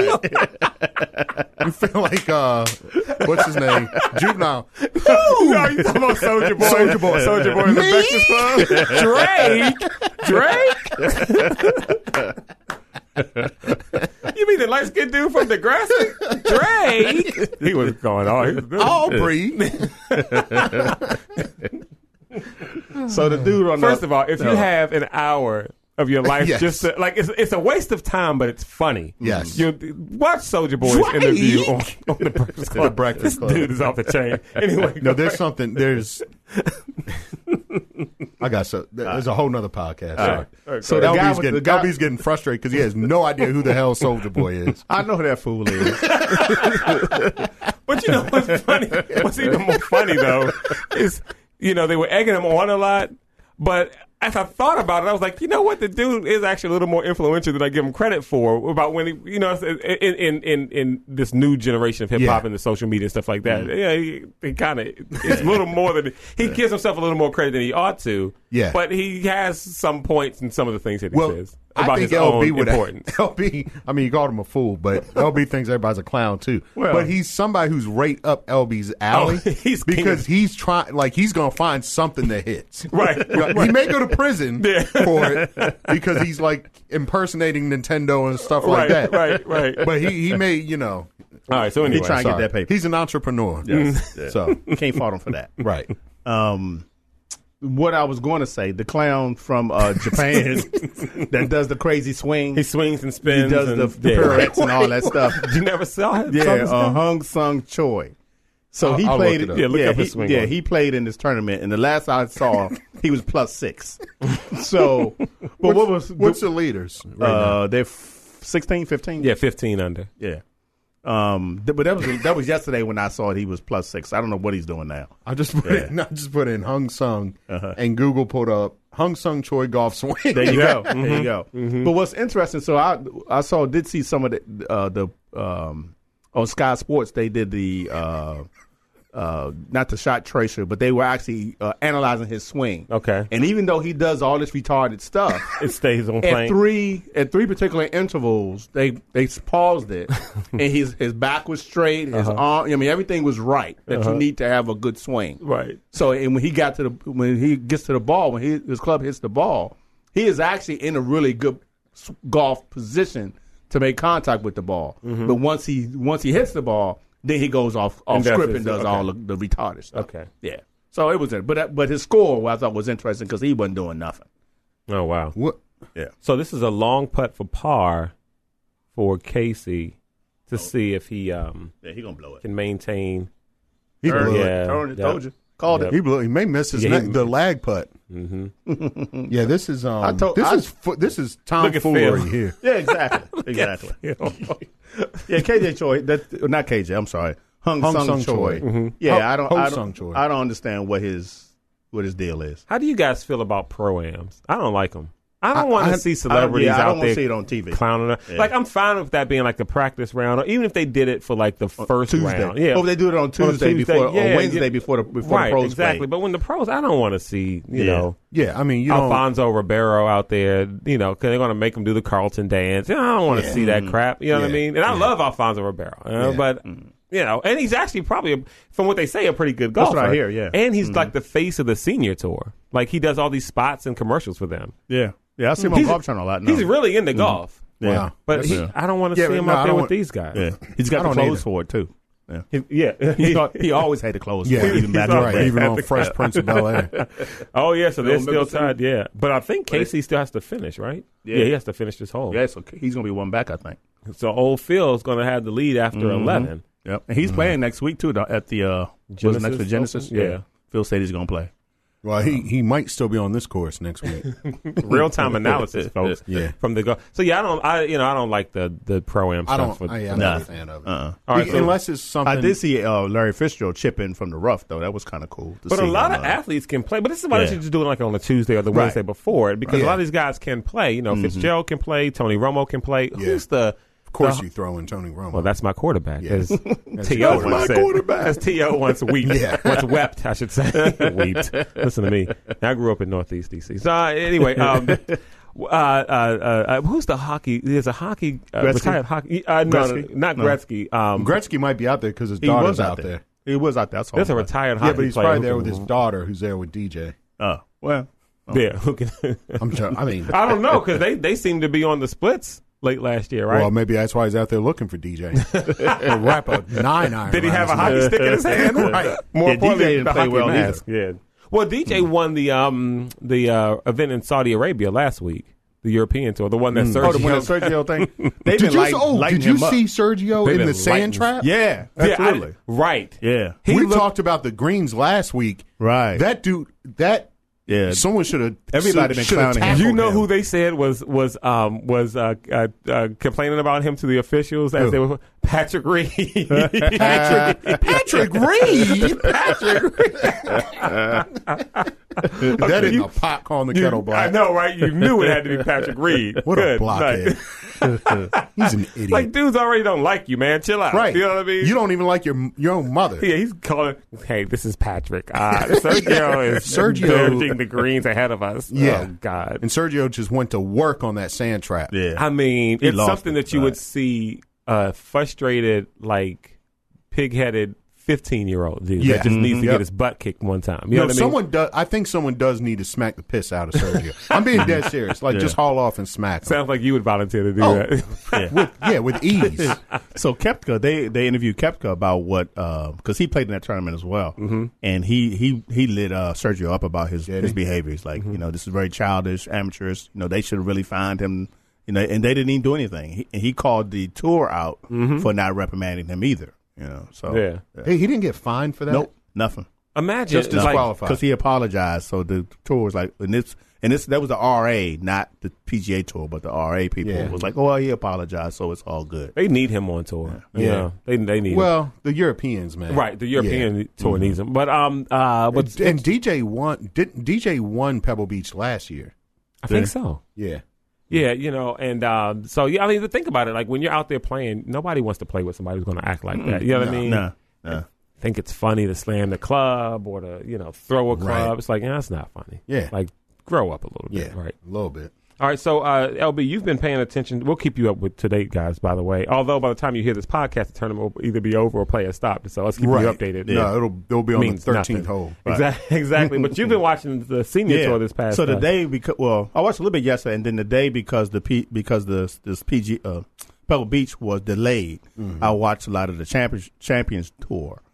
Speaker 4: You feel like uh, what's his name? Juvenile.
Speaker 2: Who? No, you talking about Soldier Boy?
Speaker 4: Soulja Boy.
Speaker 2: Soldier Boy in the
Speaker 4: Me?
Speaker 2: Breakfast Club. Drake. Drake. You mean the light skinned dude from Degrassi? Drake. He was going on. He was good.
Speaker 4: Aubrey.
Speaker 3: So the dude on
Speaker 2: First
Speaker 3: the,
Speaker 2: of all, if you
Speaker 3: no.
Speaker 2: have an hour of your life,
Speaker 4: Yes.
Speaker 2: just to, like it's it's a waste of time, but it's funny.
Speaker 4: Yes.
Speaker 2: You watch Soldier Boy's
Speaker 4: Drake.
Speaker 2: interview on, on the Breakfast Club.
Speaker 4: The Breakfast
Speaker 2: this
Speaker 4: Club.
Speaker 2: dude is off the chain. Anyway,
Speaker 4: No, there's something. There's. I got so. There's a whole nother podcast.
Speaker 2: All right.
Speaker 3: So the guy
Speaker 4: L B's
Speaker 3: with
Speaker 4: getting,
Speaker 3: the guy,
Speaker 4: L B's getting frustrated because he has no idea who the hell Soldier Boy is.
Speaker 3: I know who that fool is.
Speaker 2: But you know what's funny? What's even more funny though is you know they were egging him on a lot, but as I thought about it, I was like, you know what? The dude is actually a little more influential than I give him credit for. About when he, you know, in in in, in this new generation of hip hop
Speaker 4: Yeah.
Speaker 2: and the social media and stuff like that. Yeah, he, he kind of it's a little more than he gives himself a little more credit than he ought to.
Speaker 4: Yeah.
Speaker 2: But he has some points in some of the things that he
Speaker 4: Well,
Speaker 2: says
Speaker 4: I
Speaker 2: about
Speaker 4: think
Speaker 2: his
Speaker 4: L B
Speaker 2: own
Speaker 4: would
Speaker 2: importance.
Speaker 4: L B. I mean, you called him a fool, but L B thinks everybody's a clown too.
Speaker 3: Well-
Speaker 4: but he's somebody who's right up L B's alley
Speaker 2: Oh, he's king
Speaker 4: because
Speaker 2: of-
Speaker 4: he's trying. Like he's gonna find something that hits.
Speaker 2: Right.
Speaker 4: He may go to prison
Speaker 2: Yeah.
Speaker 4: for it because he's like impersonating Nintendo and stuff like
Speaker 2: Right,
Speaker 4: that.
Speaker 2: right, right.
Speaker 4: But he he may you know.
Speaker 2: All right, so anyway.
Speaker 3: He trying to get
Speaker 4: sorry.
Speaker 3: that paper.
Speaker 4: He's an entrepreneur.
Speaker 3: Yes. Yeah.
Speaker 4: So
Speaker 3: Can't fault him for that.
Speaker 4: right.
Speaker 3: Um, what I was going to say, the clown from uh, Japan that does the crazy swing.
Speaker 2: He swings and
Speaker 3: He
Speaker 2: spins.
Speaker 3: does
Speaker 2: and,
Speaker 3: the, the
Speaker 2: yeah.
Speaker 3: pirouettes and all that stuff.
Speaker 2: You never saw it?
Speaker 3: Yeah,
Speaker 2: Saw this
Speaker 3: uh,
Speaker 2: guy?
Speaker 3: Hung Sung Choi. So
Speaker 4: I'll-
Speaker 3: he
Speaker 4: I'll
Speaker 3: played.
Speaker 4: look it up.
Speaker 2: Yeah, look up
Speaker 3: he,
Speaker 2: his swing
Speaker 3: yeah,
Speaker 2: on.
Speaker 3: he played in this tournament, and the last I saw, he was plus six. So, but
Speaker 4: What's,
Speaker 3: what was
Speaker 4: what's the leaders right now?
Speaker 3: uh, they're f- sixteen, fifteen?
Speaker 2: Yeah, fifteen under.
Speaker 3: yeah. Um, th- but that was that was yesterday when I saw it. He was plus six. I don't know what he's doing now.
Speaker 4: I just put
Speaker 3: Yeah.
Speaker 4: in. I just put in Hung Sung,
Speaker 3: Uh-huh.
Speaker 4: and Google pulled up Hung Sung Choi golf swing.
Speaker 3: There you go. There
Speaker 2: Mm-hmm.
Speaker 3: you go. But what's interesting, so I I saw did see some of the uh, the um, on Sky Sports they did the uh, uh, not the shot tracer, but they were actually uh, analyzing his swing.
Speaker 2: Okay.
Speaker 3: And even though he does all this retarded stuff,
Speaker 2: It stays on
Speaker 3: at
Speaker 2: plane.
Speaker 3: three at three particular intervals, they they paused it, and his his back was straight, his
Speaker 2: Uh-huh.
Speaker 3: arm. I mean, everything was right that you need to have a good swing.
Speaker 2: Right.
Speaker 3: So, and when he got to the when he gets to the ball, when he, his club hits the ball, he is actually in a really good s- golf position to make contact with the ball.
Speaker 2: Mm-hmm.
Speaker 3: But once he once he hits the ball, then he goes off off
Speaker 2: And does
Speaker 3: script
Speaker 2: his-
Speaker 3: and does
Speaker 2: okay.
Speaker 3: all the, the retarded stuff.
Speaker 2: Okay.
Speaker 3: Yeah. So it was it, but that- but his score I thought was interesting because he wasn't doing nothing.
Speaker 2: Oh, wow.
Speaker 4: What?
Speaker 3: Yeah.
Speaker 2: So this is a long putt for par for Casey to see if he um,
Speaker 3: Yeah, he gonna blow it.
Speaker 2: can maintain.
Speaker 4: He
Speaker 3: Heard
Speaker 4: blew
Speaker 3: it.
Speaker 4: it.
Speaker 2: Yeah.
Speaker 3: Told you.
Speaker 2: Yeah.
Speaker 3: Told you. Called
Speaker 2: Yeah.
Speaker 3: it.
Speaker 4: He blew. He may miss his
Speaker 2: Yeah, he-
Speaker 4: neck, the lag putt.
Speaker 2: Mm-hmm.
Speaker 4: Yeah, this is um.
Speaker 3: I told-
Speaker 4: this
Speaker 3: I-
Speaker 4: is fu- this is
Speaker 2: Look at
Speaker 4: tomfoolery
Speaker 2: Phil.
Speaker 4: here.
Speaker 3: Yeah, exactly. exactly. Yeah, K J Choi. That not K J. I'm sorry. Hung,
Speaker 4: Hung
Speaker 3: Sung,
Speaker 4: Sung
Speaker 3: Choi.
Speaker 4: Choi. Mhm.
Speaker 3: Yeah,
Speaker 4: Ho-
Speaker 3: I don't.
Speaker 4: Ho
Speaker 3: I
Speaker 4: Sung
Speaker 3: don't,
Speaker 4: Choi.
Speaker 3: I don't understand what his what his deal is.
Speaker 2: How do you guys feel about pro-ams? I don't like them. I don't
Speaker 4: I-
Speaker 2: want
Speaker 4: I-
Speaker 2: to see
Speaker 3: I don't,
Speaker 2: celebrities
Speaker 3: yeah, I
Speaker 2: out
Speaker 3: don't want
Speaker 2: there
Speaker 3: to see it on T V.
Speaker 2: clowning. her.
Speaker 3: Yeah.
Speaker 2: Like, I'm fine with that being like the practice round, or even if they did it for like the first
Speaker 3: Tuesday.
Speaker 2: round. Yeah.
Speaker 3: Oh, they do it on Tuesday, before
Speaker 2: yeah,
Speaker 3: or Wednesday
Speaker 2: yeah.
Speaker 3: before the before
Speaker 2: right,
Speaker 3: the pros
Speaker 2: exactly.
Speaker 3: play.
Speaker 2: But when the pros, I don't want to see, you
Speaker 3: Yeah.
Speaker 2: know,
Speaker 4: Yeah, I mean, you don't.
Speaker 2: Alfonso Ribeiro out there, you know, because they're going to make him do the Carlton dance. You know, I don't want to
Speaker 4: Yeah.
Speaker 2: see that crap. You know what I
Speaker 4: Yeah.
Speaker 2: mean? And I
Speaker 4: Yeah.
Speaker 2: love Alfonso Ribeiro, you know,
Speaker 4: Yeah.
Speaker 2: but you know, and he's actually probably, a, from what they say, a pretty good
Speaker 3: That's
Speaker 2: golfer.
Speaker 3: what I hear, yeah.
Speaker 2: And he's like the face of the senior tour. Like he does all these spots and commercials for them.
Speaker 3: yeah, yeah, I see him on
Speaker 2: He's-
Speaker 3: Golf Channel a lot. No.
Speaker 2: He's really into golf,
Speaker 3: yeah.
Speaker 4: Wow.
Speaker 2: but
Speaker 4: That's-
Speaker 2: he,
Speaker 3: yeah.
Speaker 2: I don't want to
Speaker 4: Yeah,
Speaker 2: see
Speaker 4: but
Speaker 2: him
Speaker 4: no,
Speaker 2: out
Speaker 4: I
Speaker 2: there
Speaker 4: don't
Speaker 2: with
Speaker 4: want-
Speaker 2: these guys.
Speaker 3: Yeah, he's got
Speaker 4: I
Speaker 3: the
Speaker 4: don't
Speaker 3: clothes
Speaker 4: either.
Speaker 3: for it too. Yeah,
Speaker 2: He- yeah.
Speaker 3: he, al- he always had the clothes.
Speaker 4: Yeah,
Speaker 3: for it, even
Speaker 2: he's
Speaker 3: back
Speaker 2: all
Speaker 3: in the
Speaker 2: right.
Speaker 3: day.
Speaker 4: even on Fresh Prince of Bel Air.
Speaker 2: Oh yeah, so they're
Speaker 3: Don't
Speaker 2: still
Speaker 3: remember
Speaker 2: tied. Yeah, but I think Casey still has to finish, right?
Speaker 3: Yeah.
Speaker 2: Yeah, he has to finish this hole.
Speaker 3: Yeah, so he's gonna be one back, I think.
Speaker 2: So old Phil's going to have the lead after
Speaker 3: Mhm.
Speaker 2: eleven.
Speaker 3: Yep, and he's playing next week too though, at the uh, what's it next to
Speaker 2: Genesis
Speaker 3: Genesis.
Speaker 2: Open? Yeah.
Speaker 3: Phil said he's gonna play.
Speaker 4: Well, he he might still be on this course next week.
Speaker 2: Real time analysis, folks.
Speaker 4: Yeah.
Speaker 2: From the go. So yeah, I don't. I you know I don't like the the pro am
Speaker 4: I
Speaker 2: stuff.
Speaker 4: don't.
Speaker 2: for,
Speaker 4: I,
Speaker 2: for
Speaker 4: I'm
Speaker 2: that.
Speaker 4: not a fan of it.
Speaker 3: Uh-uh.
Speaker 2: All right,
Speaker 4: Be-
Speaker 2: so-
Speaker 4: Unless it's something.
Speaker 3: I did see uh, Larry Fitzgerald chip in from the rough though. That was kind of cool. To
Speaker 2: But
Speaker 3: see
Speaker 2: a lot
Speaker 3: him,
Speaker 2: of
Speaker 3: uh,
Speaker 2: athletes can play. But this is why
Speaker 3: Yeah.
Speaker 2: they should just do it like on a Tuesday or the
Speaker 3: Right.
Speaker 2: Wednesday before it, because
Speaker 4: Right.
Speaker 2: a lot of these guys can play. You know, Fitzgerald can play. Tony Romo can play.
Speaker 4: Yeah.
Speaker 2: Who's the?
Speaker 4: Of course,
Speaker 2: the-
Speaker 4: you throw in Tony Romo.
Speaker 2: Well, that's my quarterback.
Speaker 4: Yeah.
Speaker 2: As
Speaker 4: That's
Speaker 2: T
Speaker 4: your
Speaker 2: O
Speaker 4: quarterback.
Speaker 2: once said.
Speaker 3: quarterback.
Speaker 2: As T O once wept.
Speaker 4: Yeah.
Speaker 2: Once wept, I should say. Wept. Listen to me. I grew up in Northeast D C. So uh, anyway, um, uh, uh, uh, who's the hockey? There's a hockey uh,
Speaker 3: Gretzky?
Speaker 2: retired hockey. Uh, no,
Speaker 3: Gretzky?
Speaker 2: no, not
Speaker 3: No.
Speaker 2: Gretzky. Um,
Speaker 4: Gretzky might be out there because his
Speaker 3: he
Speaker 4: daughter's
Speaker 3: was
Speaker 4: out there.
Speaker 3: He was out there. I saw
Speaker 2: there's a
Speaker 3: him.
Speaker 2: retired hockey
Speaker 4: Yeah, but he's
Speaker 2: player
Speaker 4: probably
Speaker 2: who
Speaker 4: there
Speaker 2: can-
Speaker 4: with his daughter, who's there with D J.
Speaker 3: Oh well,
Speaker 2: Yeah, who can?
Speaker 4: I'm sure. I mean,
Speaker 2: I don't know because they they seem to be on the splits late last year, right?
Speaker 4: well, maybe that's why he's out there looking for D J. He'll wrap a nine iron.
Speaker 2: Did he have a
Speaker 4: around
Speaker 2: hockey
Speaker 4: his
Speaker 2: stick in his hand?
Speaker 4: Right.
Speaker 2: More
Speaker 3: Yeah, D J
Speaker 2: importantly,
Speaker 3: didn't
Speaker 2: the
Speaker 3: play
Speaker 2: hockey
Speaker 3: well
Speaker 2: mask. Yeah. Well, D J won the um the uh, event in Saudi Arabia last week, the European tour, the one that Sergio.
Speaker 3: oh, the one that Sergio thing. They've
Speaker 4: Did
Speaker 3: been
Speaker 4: you,
Speaker 3: light,
Speaker 4: oh,
Speaker 3: lighting
Speaker 4: did you
Speaker 3: him up.
Speaker 4: see Sergio
Speaker 2: They've
Speaker 4: in
Speaker 2: been
Speaker 4: the sand
Speaker 2: lighting-
Speaker 4: trap?
Speaker 3: Yeah,
Speaker 2: Yeah, I-
Speaker 3: absolutely.
Speaker 2: right.
Speaker 3: Yeah,
Speaker 2: He
Speaker 4: we
Speaker 2: looked-
Speaker 4: talked about the greens last week.
Speaker 3: right.
Speaker 4: That dude, that
Speaker 3: yeah,
Speaker 4: someone should have.
Speaker 3: Everybody been clowning him.
Speaker 2: You know who they said was was um was uh, uh, uh complaining about him to the officials as
Speaker 4: Who?
Speaker 2: they were Patrick Reed.
Speaker 4: Patrick Patrick Reed.
Speaker 2: Patrick Reed.
Speaker 4: That isn't
Speaker 2: you-
Speaker 4: a pot calling the
Speaker 2: You-
Speaker 4: kettle black.
Speaker 2: I know, right? You knew it had to be Patrick Reed.
Speaker 4: What a
Speaker 2: Good
Speaker 4: blockhead.
Speaker 2: night.
Speaker 4: He's an idiot.
Speaker 2: Like, dudes already don't like you, man. Chill out.
Speaker 4: Right.
Speaker 2: You know what I mean?
Speaker 4: You don't even like your your own mother.
Speaker 2: Yeah, he's calling. Hey, this is Patrick. Uh, Sergio is
Speaker 4: Sergio-
Speaker 2: managing the greens ahead of us.
Speaker 4: Yeah.
Speaker 2: Oh, God.
Speaker 4: And Sergio just went to work on that sand trap.
Speaker 3: Yeah.
Speaker 2: I mean,
Speaker 3: He
Speaker 2: it's
Speaker 3: lost
Speaker 2: something
Speaker 3: it,
Speaker 2: that you
Speaker 3: right.
Speaker 2: would see a frustrated, like, pig-headed fifteen-year-old dude
Speaker 4: Yeah.
Speaker 2: that just needs to
Speaker 4: Mhm.
Speaker 2: get
Speaker 4: Yep.
Speaker 2: his butt kicked one time. You know
Speaker 4: No,
Speaker 2: what I mean?
Speaker 4: someone does. I think someone does need to smack the piss out of Sergio. I'm being dead serious. Like,
Speaker 3: Yeah.
Speaker 4: just haul off and smack him.
Speaker 2: Sounds like you would volunteer to do
Speaker 4: Oh.
Speaker 2: that.
Speaker 3: Yeah.
Speaker 4: With, yeah, with ease.
Speaker 3: So Koepka, they they interviewed Koepka about what because he played in that tournament as well, mm-hmm. and he he he lit uh, Sergio up about his
Speaker 4: Did
Speaker 3: his
Speaker 4: he?
Speaker 3: behaviors. Like you know, this is very childish, amateurish. You know, they should have really fined him. You know, and they didn't even do anything. He, and he called the tour out for not reprimanding him either. You know, so
Speaker 2: Yeah.
Speaker 4: Hey, he didn't get fined for that?
Speaker 3: nope, nothing.
Speaker 2: Imagine,
Speaker 4: Just
Speaker 2: like,
Speaker 4: disqualified.
Speaker 3: Because he apologized. So the tour was like, and this and this that was the R A, not the P G A tour, but the R A people
Speaker 4: Yeah.
Speaker 3: was like, oh, well, he apologized, so it's all good.
Speaker 2: they need him on tour.
Speaker 4: Yeah.
Speaker 2: Yeah, they they need him.
Speaker 4: Well, the Europeans, man.
Speaker 2: Right, the European
Speaker 4: Yeah.
Speaker 2: tour needs him. But um, uh, but
Speaker 4: And, and D J won. Didn't D J won Pebble Beach last year?
Speaker 2: I think so.
Speaker 4: Yeah.
Speaker 2: Yeah, you know, and um, so yeah, I mean, think about it. Like when you're out there playing, nobody wants to play with somebody who's going to act like that. You know what I mean?
Speaker 3: Nah, nah.
Speaker 2: Think it's funny to slam the club or to you know throw a club.
Speaker 4: Right.
Speaker 2: It's like, yeah, that's not funny.
Speaker 4: Yeah.
Speaker 2: like grow up a little
Speaker 4: Yeah.
Speaker 2: bit, right?
Speaker 4: A little bit.
Speaker 2: All right, so uh, L B, you've been paying attention. We'll keep you up with to date, guys. By the way, although by the time you hear this podcast, the tournament will either be over or play has stopped. So let's keep
Speaker 4: Right.
Speaker 2: you updated.
Speaker 4: No, it'll they'll be on the
Speaker 2: Means
Speaker 4: thirteenth
Speaker 2: nothing.
Speaker 4: hole.
Speaker 2: Exactly, exactly. But you've been watching the senior tour this past.
Speaker 3: So the
Speaker 2: uh,
Speaker 3: day because well, I watched a little bit yesterday, and then the day because the P, because the this P G uh, Pebble Beach was delayed,
Speaker 4: Mm-hmm.
Speaker 3: I watched a lot of the Champions Champions Tour,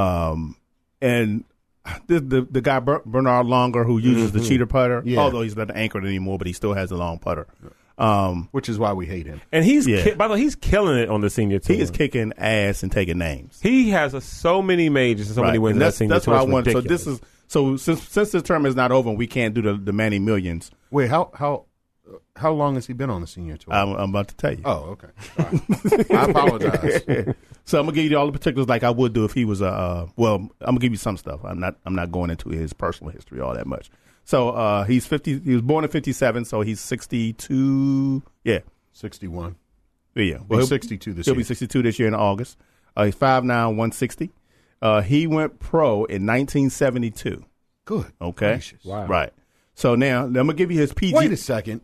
Speaker 3: um, and the, the the guy Ber- Bernard Longer who uses the cheater putter,
Speaker 4: Mm-hmm. Yeah.
Speaker 3: although he's not anchored anymore, but he still has a long putter. Um,
Speaker 4: Which is why we hate him.
Speaker 2: and he's
Speaker 3: Yeah.
Speaker 2: ki- by the way, he's killing it on the senior tour.
Speaker 3: he is kicking ass and taking names.
Speaker 2: He has a, so many majors and so many
Speaker 3: Right.
Speaker 2: wins.
Speaker 3: And
Speaker 2: in that
Speaker 3: that's
Speaker 2: senior
Speaker 3: that's
Speaker 2: tour.
Speaker 3: what I
Speaker 2: It's
Speaker 3: want. So
Speaker 2: ridiculous.
Speaker 3: this is so since since this tournament is not over, and we can't do the the Manny Millions.
Speaker 4: Wait, how how how long has he been on the senior tour?
Speaker 3: I'm, I'm about to tell you.
Speaker 4: oh, okay. Sorry. I apologize.
Speaker 3: So I'm gonna give you all the particulars like I would do if he was a. Uh, well, I'm gonna give you some stuff. I'm not. I'm not going into his personal history all that much. So uh, he's fifty. He was born in fifty-seven, so he's sixty-two. Yeah,
Speaker 4: sixty-one.
Speaker 3: yeah.
Speaker 4: Well,
Speaker 3: he'll-
Speaker 4: sixty-two this
Speaker 3: He'll
Speaker 4: year.
Speaker 3: be sixty-two this year in August. Uh, he's five nine, one sixty. Uh, he went pro in nineteen seventy-two.
Speaker 4: Good.
Speaker 3: Okay,
Speaker 4: Gracious.
Speaker 2: Wow.
Speaker 3: right. So now I'm gonna give you his P G.
Speaker 4: Wait a second.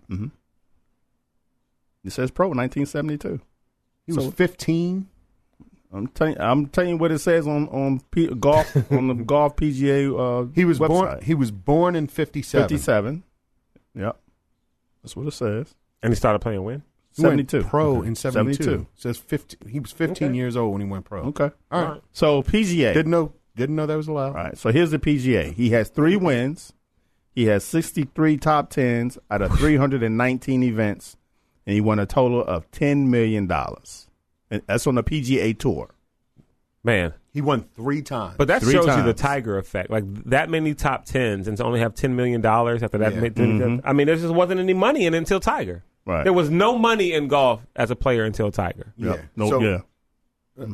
Speaker 3: It says pro nineteen seventy-two.
Speaker 4: He was
Speaker 3: So-
Speaker 4: fifteen.
Speaker 3: I'm telling. I'm telling you what it says on on P, golf on the golf P G A. Uh,
Speaker 4: He was
Speaker 3: website.
Speaker 4: born. He was born in fifty-seven.
Speaker 3: fifty-seven. Yep, that's what it says.
Speaker 2: and he started playing when?
Speaker 4: He went
Speaker 3: seventy-two.
Speaker 4: pro
Speaker 3: Okay.
Speaker 4: in seventy-two.
Speaker 3: seventy-two.
Speaker 4: Says fifty. He was fifteen
Speaker 2: Okay.
Speaker 4: years old when he went pro.
Speaker 3: Okay.
Speaker 4: All right.
Speaker 3: So P G A.
Speaker 4: Didn't know. Didn't know that was allowed.
Speaker 3: All right. So here's the P G A. He has three wins. He has sixty-three top tens out of three hundred nineteen events, and he won a total of ten million dollars. And that's on the P G A tour.
Speaker 2: Man,
Speaker 4: He won three times.
Speaker 2: but that
Speaker 3: Three
Speaker 2: shows you the
Speaker 3: times.
Speaker 2: Tiger effect. Like that many top tens and to only have ten million dollars after that.
Speaker 4: Yeah.
Speaker 2: made-
Speaker 3: Mm-hmm.
Speaker 2: I mean, there just wasn't any money in it until Tiger.
Speaker 3: Right.
Speaker 2: There was no money in golf as a player until Tiger.
Speaker 4: yeah.
Speaker 3: Yep. No.
Speaker 4: So-
Speaker 3: yeah.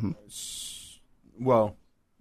Speaker 4: Well,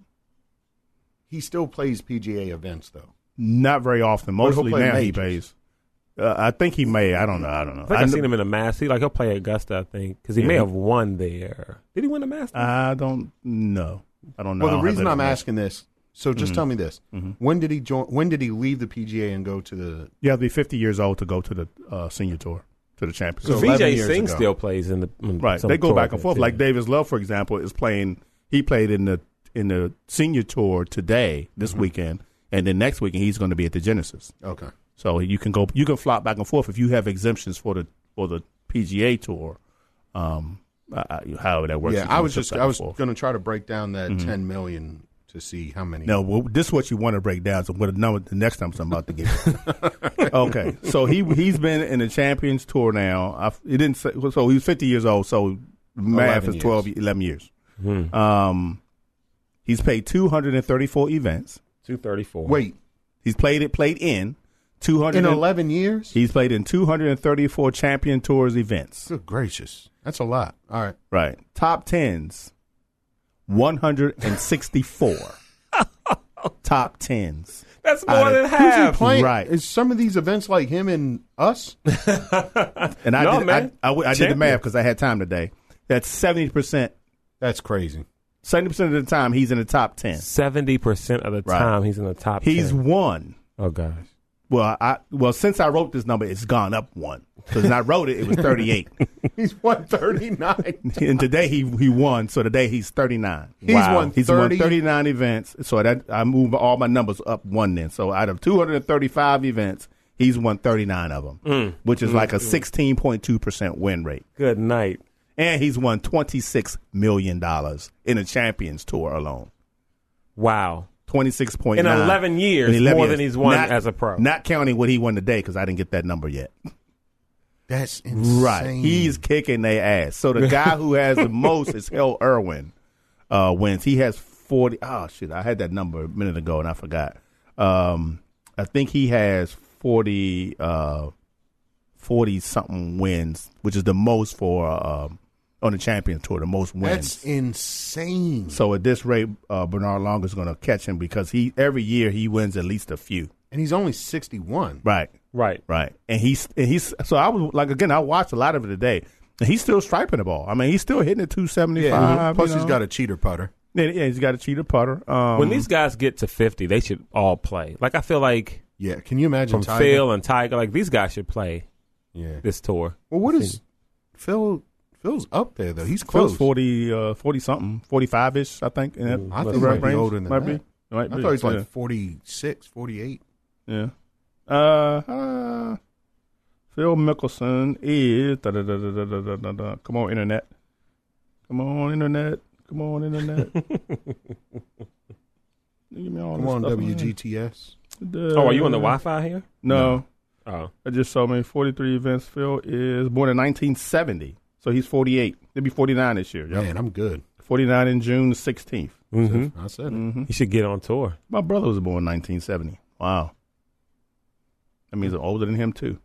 Speaker 4: he still plays P G A events though.
Speaker 3: Not very often.
Speaker 4: But he'll
Speaker 3: Mostly
Speaker 4: play
Speaker 3: now he
Speaker 4: majors.
Speaker 3: plays. Uh, I think he may. I don't know. I don't know.
Speaker 2: I think I,
Speaker 3: kn-
Speaker 2: seen him in a Masters. He, like he'll play at Augusta, I think, because he may
Speaker 3: Yeah.
Speaker 2: have won there. Did he win the Masters?
Speaker 3: I don't know. I don't know.
Speaker 4: Well,
Speaker 3: I
Speaker 4: the
Speaker 3: don't have
Speaker 4: reason
Speaker 3: that
Speaker 4: I'm
Speaker 3: information.
Speaker 4: asking this, so just tell me this: when did he join? When did he leave the P G A and go to the?
Speaker 3: You have to be fifty years old to go to the uh, senior tour, to the championship.
Speaker 4: So
Speaker 2: V
Speaker 4: eleven
Speaker 2: J
Speaker 4: years
Speaker 2: Singh
Speaker 4: ago.
Speaker 2: still plays in the in
Speaker 3: Right.
Speaker 2: some
Speaker 3: They go
Speaker 2: tour
Speaker 3: back and
Speaker 2: events,
Speaker 3: forth.
Speaker 2: yeah.
Speaker 3: Like Davis Love, for example, is playing. He played in the in the senior tour today, this weekend, and then next weekend he's going to be at the Genesis.
Speaker 4: Okay.
Speaker 3: So you can go. You can flop back and forth if you have exemptions for the for the P G A tour. Um, I, I- however that works.
Speaker 4: Yeah,
Speaker 3: you
Speaker 4: I
Speaker 3: can
Speaker 4: was
Speaker 3: flip
Speaker 4: just
Speaker 3: back
Speaker 4: I
Speaker 3: and
Speaker 4: was
Speaker 3: forth.
Speaker 4: going to try to break down that ten million to see how many.
Speaker 3: No, well, this is what you want to break down. So what the number the next time I'm about to give you. Okay, so he he's been in the Champions Tour now. I, he didn't say, so he's fifty years old. So math
Speaker 4: eleven
Speaker 3: is
Speaker 4: years.
Speaker 3: twelve, eleven years.
Speaker 2: Hmm.
Speaker 3: Um, he's played two hundred thirty-four events.
Speaker 2: two thirty-four.
Speaker 4: Wait,
Speaker 3: He's played it played in two hundred.
Speaker 4: in eleven years?
Speaker 3: He's played in two hundred thirty-four Champion Tours events.
Speaker 4: Good gracious, that's a lot. All right.
Speaker 3: Right, top tens, one hundred sixty-four. Top tens.
Speaker 2: That's more
Speaker 3: Out of-
Speaker 2: than
Speaker 4: Who's he
Speaker 2: half.
Speaker 4: playing?
Speaker 3: Right.
Speaker 4: Is some of these events like him and us?
Speaker 3: And I
Speaker 2: No,
Speaker 3: did,
Speaker 2: man.
Speaker 3: I, I, I did the
Speaker 2: Champion.
Speaker 3: math because I had time today. That's seventy percent.
Speaker 4: That's crazy.
Speaker 3: seventy percent of the time, he's in the top ten.
Speaker 2: Seventy percent of the
Speaker 3: Right.
Speaker 2: time, he's in the top.
Speaker 3: He's
Speaker 2: ten.
Speaker 3: won.
Speaker 2: Oh gosh.
Speaker 3: Well, I well since I wrote this number, it's gone up one. Because when I wrote it, it was thirty-eight.
Speaker 4: He's won thirty-nine.
Speaker 3: And today he he won. So today he's thirty-nine.
Speaker 4: He's
Speaker 2: Wow.
Speaker 4: won
Speaker 3: He's
Speaker 4: thirty.
Speaker 3: won thirty-nine events. So that I moved all my numbers up one then. So out of two hundred thirty-five events, he's won thirty-nine of them,
Speaker 2: Mm.
Speaker 3: which is like a sixteen point two percent win rate.
Speaker 2: Good night.
Speaker 3: And he's won twenty-six million dollars in a Champions Tour alone.
Speaker 2: Wow.
Speaker 3: twenty-six point
Speaker 2: In
Speaker 3: nine.
Speaker 2: eleven years,
Speaker 3: In eleven
Speaker 2: more
Speaker 3: years.
Speaker 2: than he's won
Speaker 3: Not-
Speaker 2: as a pro.
Speaker 3: Not counting what he won today because I didn't get that number yet.
Speaker 4: That's insane.
Speaker 3: Right. He's kicking their ass. So the guy who has the most is Hale Irwin uh, wins. He has forty. Oh, shit. I had that number a minute ago and I forgot. Um, I think he has forty, uh, forty something wins, which is the most for uh, on the Champions Tour, the most wins.
Speaker 4: That's insane.
Speaker 3: So at this rate, uh, Bernard Long is going to catch him because he every year he wins at least a few.
Speaker 4: And he's only sixty-one.
Speaker 3: Right.
Speaker 2: Right.
Speaker 3: Right. And he's and he's so I was like again, I watched a lot of it today. And he's still striping the ball. I mean, he's still hitting it two seventy five.
Speaker 4: Yeah. Plus, he's got a cheater putter.
Speaker 3: Yeah, yeah, he's got a cheater putter. Um,
Speaker 2: When these guys get to fifty, they should all play. Like I feel like
Speaker 4: Yeah. Can you imagine
Speaker 2: from
Speaker 4: Tiger?
Speaker 2: Phil and Tiger, like these guys should play
Speaker 4: Yeah.
Speaker 2: this tour.
Speaker 4: Well, what is Phil? Phil's up there though. He's close.
Speaker 3: Phil's forty, uh, forty something, forty five ish, I think. In that,
Speaker 4: I
Speaker 3: that
Speaker 4: think he might be
Speaker 3: range.
Speaker 4: older than
Speaker 3: might
Speaker 4: that.
Speaker 3: Be. Might
Speaker 4: I
Speaker 3: be.
Speaker 4: thought he was like
Speaker 3: yeah.
Speaker 4: forty-six, forty-eight.
Speaker 3: Yeah. Uh, uh, Phil Mickelson is. Da, da, da, da, da, da, da, da. Come on, internet. Come on, internet. Come on, internet. Give me all
Speaker 4: Come
Speaker 3: this
Speaker 4: on,
Speaker 3: stuff,
Speaker 4: W G
Speaker 3: man.
Speaker 4: T S.
Speaker 2: Oh, are you on the Wi-Fi here?
Speaker 3: No.
Speaker 2: Oh,
Speaker 3: I just saw me forty-three events. Phil is born in nineteen seventy. So he's forty-eight. He'll be forty-nine this year. Yep.
Speaker 4: Man, I'm good.
Speaker 3: forty-nine in June the sixteenth.
Speaker 2: mm-hmm.
Speaker 4: I said it.
Speaker 3: Mm-hmm.
Speaker 2: You should get on tour.
Speaker 3: My brother was born in nineteen seventy. Wow. That means I'm older than him, too.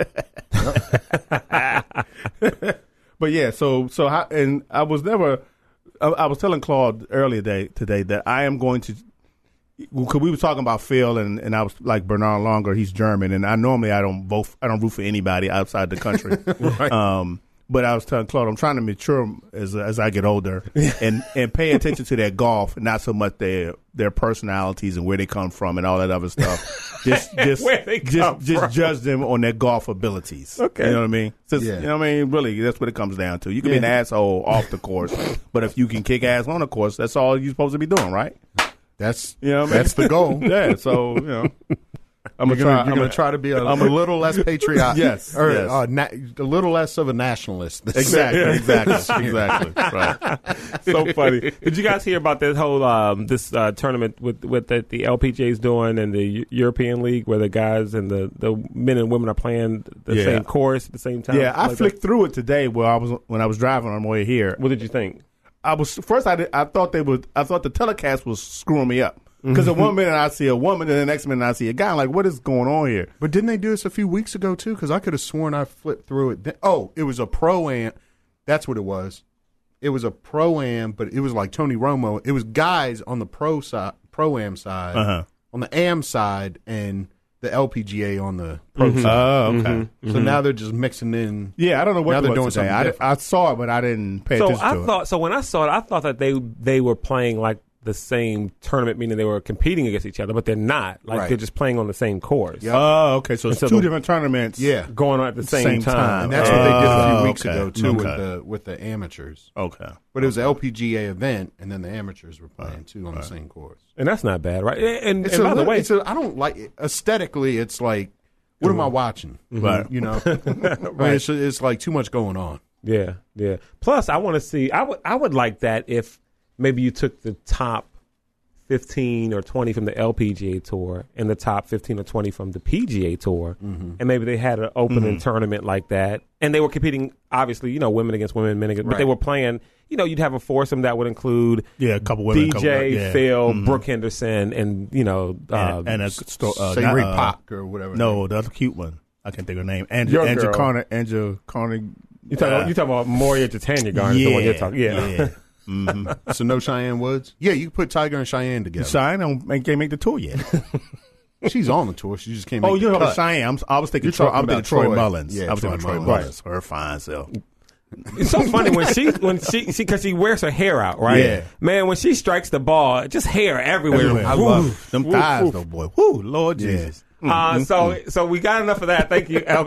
Speaker 3: But, yeah, so, so how, and I was never, I, I was telling Claude earlier day, today that I am going to, because we were talking about Phil, and, and I was like Bernard Longer, he's German, and I normally I don't vote, I don't root for anybody outside the country.
Speaker 4: Right.
Speaker 3: Um, but I was telling Claude, I'm trying to mature as as I get older and, and pay attention to their golf, not so much their their personalities and where they come from and all that other stuff. Just just
Speaker 2: Where they come
Speaker 3: just, just
Speaker 2: from.
Speaker 3: judge them on their golf abilities.
Speaker 2: Okay.
Speaker 3: You know what I mean? Since,
Speaker 4: Yeah.
Speaker 3: You know what I mean? Really, that's what it comes down to. You can be an
Speaker 4: Yeah.
Speaker 3: asshole off the course, but if you can kick ass on the course, that's all you're supposed to be doing, right?
Speaker 4: That's
Speaker 3: You know what I mean?
Speaker 4: that's the goal.
Speaker 3: Yeah, so, you know. I'm
Speaker 4: You're
Speaker 3: gonna
Speaker 4: gonna,
Speaker 3: try.
Speaker 4: you're
Speaker 3: I'm
Speaker 4: gonna try to be a,
Speaker 3: I'm
Speaker 4: a little less patriotic.
Speaker 3: Yes,
Speaker 4: or
Speaker 3: yes.
Speaker 4: Uh, na- a little less of a nationalist. this-
Speaker 3: Exactly, exactly, exactly. Right.
Speaker 2: So funny. Did you guys hear about this whole um, this uh, tournament with with the, the L P G A is doing and the Eu- European League, where the guys and the, the men and women are playing the
Speaker 3: Yeah.
Speaker 2: same course at the same time?
Speaker 3: Yeah, I
Speaker 2: Like
Speaker 3: flicked
Speaker 2: that?
Speaker 3: through it today. Where I was when I was driving on my way here.
Speaker 2: What did you think?
Speaker 3: I was first. I did, I thought they would. I thought the telecast was screwing me up because the one minute I see a woman, and the next minute I see a guy. I'm like, what is going on here?
Speaker 4: But didn't they do this a few weeks ago too? Because I could have sworn I flipped through it. Then- oh, it was a pro am. That's what it was. It was a pro am, but it was like Tony Romo. It was guys on the pro side, pro am side,
Speaker 3: Uh-huh.
Speaker 4: on the am side, and the L P G A on the pro
Speaker 2: Mm-hmm.
Speaker 4: side.
Speaker 3: Oh, okay.
Speaker 4: So now they're just mixing in.
Speaker 3: Yeah, I don't know what
Speaker 4: Now
Speaker 3: it
Speaker 4: they're
Speaker 3: was
Speaker 4: doing
Speaker 3: today.
Speaker 4: something
Speaker 3: I,
Speaker 4: different.
Speaker 3: I saw it, but I didn't pay
Speaker 2: So
Speaker 3: attention
Speaker 2: I
Speaker 3: to it.
Speaker 2: thought. So when I saw it, I thought that they they were playing like the same tournament, meaning they were competing against each other, but they're not. Like
Speaker 4: Right.
Speaker 2: they're just playing on the same course.
Speaker 4: Yep.
Speaker 3: Oh, okay. So it's
Speaker 2: And so
Speaker 3: two
Speaker 2: the-
Speaker 3: different tournaments.
Speaker 4: Yeah,
Speaker 2: Going on at the same,
Speaker 3: Same
Speaker 2: time.
Speaker 3: time.
Speaker 4: and that's what they did a
Speaker 3: Oh,
Speaker 4: few weeks
Speaker 3: okay.
Speaker 4: ago too with
Speaker 3: Okay.
Speaker 4: the with the amateurs.
Speaker 3: Okay.
Speaker 4: But it was an L P G A event, and then the amateurs were playing too on the same course.
Speaker 2: And that's not bad, right? And, and,
Speaker 4: It's
Speaker 2: and
Speaker 4: a
Speaker 2: by the
Speaker 4: little-
Speaker 2: way,
Speaker 4: it's a, I don't like it. Aesthetically, it's like, what am I watching?
Speaker 3: Right.
Speaker 4: You know, I mean, it's, it's like too much going on.
Speaker 2: yeah, yeah. Plus, I want to see. I would I would like that if maybe you took the top fifteen or twenty from the L P G A Tour and the top fifteen or twenty from the P G A Tour,
Speaker 4: Mm-hmm.
Speaker 2: and maybe they had an opening tournament like that, and they were competing. Obviously, you know, women against women, men against, but they
Speaker 4: Right.
Speaker 2: were playing. You know, you'd have a foursome that would include
Speaker 3: Yeah, a couple women.
Speaker 2: D
Speaker 3: couple,
Speaker 2: J,
Speaker 3: yeah.
Speaker 2: Phil,
Speaker 3: Mhm.
Speaker 2: Brooke Henderson, and you know, uh,
Speaker 3: and, and a sto- uh,
Speaker 4: Say
Speaker 3: not,
Speaker 4: Ray
Speaker 3: uh,
Speaker 4: Pac or whatever.
Speaker 3: No, the other cute one. I can't think of her name. Andrew,
Speaker 2: Your
Speaker 3: Andrew
Speaker 2: girl.
Speaker 3: Carter. Andrew Carter.
Speaker 2: you talking about, you talking about Moria Titania Garner, is the one you're talking. Yeah,
Speaker 3: yeah. Mm-hmm.
Speaker 4: So no Cheyenne Woods. Yeah, you could put Tiger and Cheyenne together.
Speaker 3: Cheyenne don't make, can't make the tour yet.
Speaker 4: she's on the tour. She just can't make
Speaker 3: Oh, you
Speaker 4: the
Speaker 3: know
Speaker 4: cut.
Speaker 3: what Cheyenne? I was thinking
Speaker 4: You're
Speaker 3: Troy,
Speaker 4: talking
Speaker 3: I'm thinking
Speaker 4: about
Speaker 3: Troy
Speaker 4: Troy.
Speaker 3: Mullins.
Speaker 4: Yeah,
Speaker 3: I was thinking
Speaker 4: Troy
Speaker 3: Troy
Speaker 4: Mullins.
Speaker 3: Mullins. Her fine self.
Speaker 2: It's so funny when she when she she because she wears her hair out, right?
Speaker 3: Yeah.
Speaker 2: Man, when she strikes the ball, just hair everywhere.
Speaker 3: Everywhere. I
Speaker 2: Woo.
Speaker 3: love it. Them
Speaker 2: Woo,
Speaker 3: thighs,
Speaker 2: woo.
Speaker 3: though, boy. Woo, Lord
Speaker 4: Yeah.
Speaker 3: Jesus.
Speaker 2: Uh, so so we got enough of that. Thank you, L B.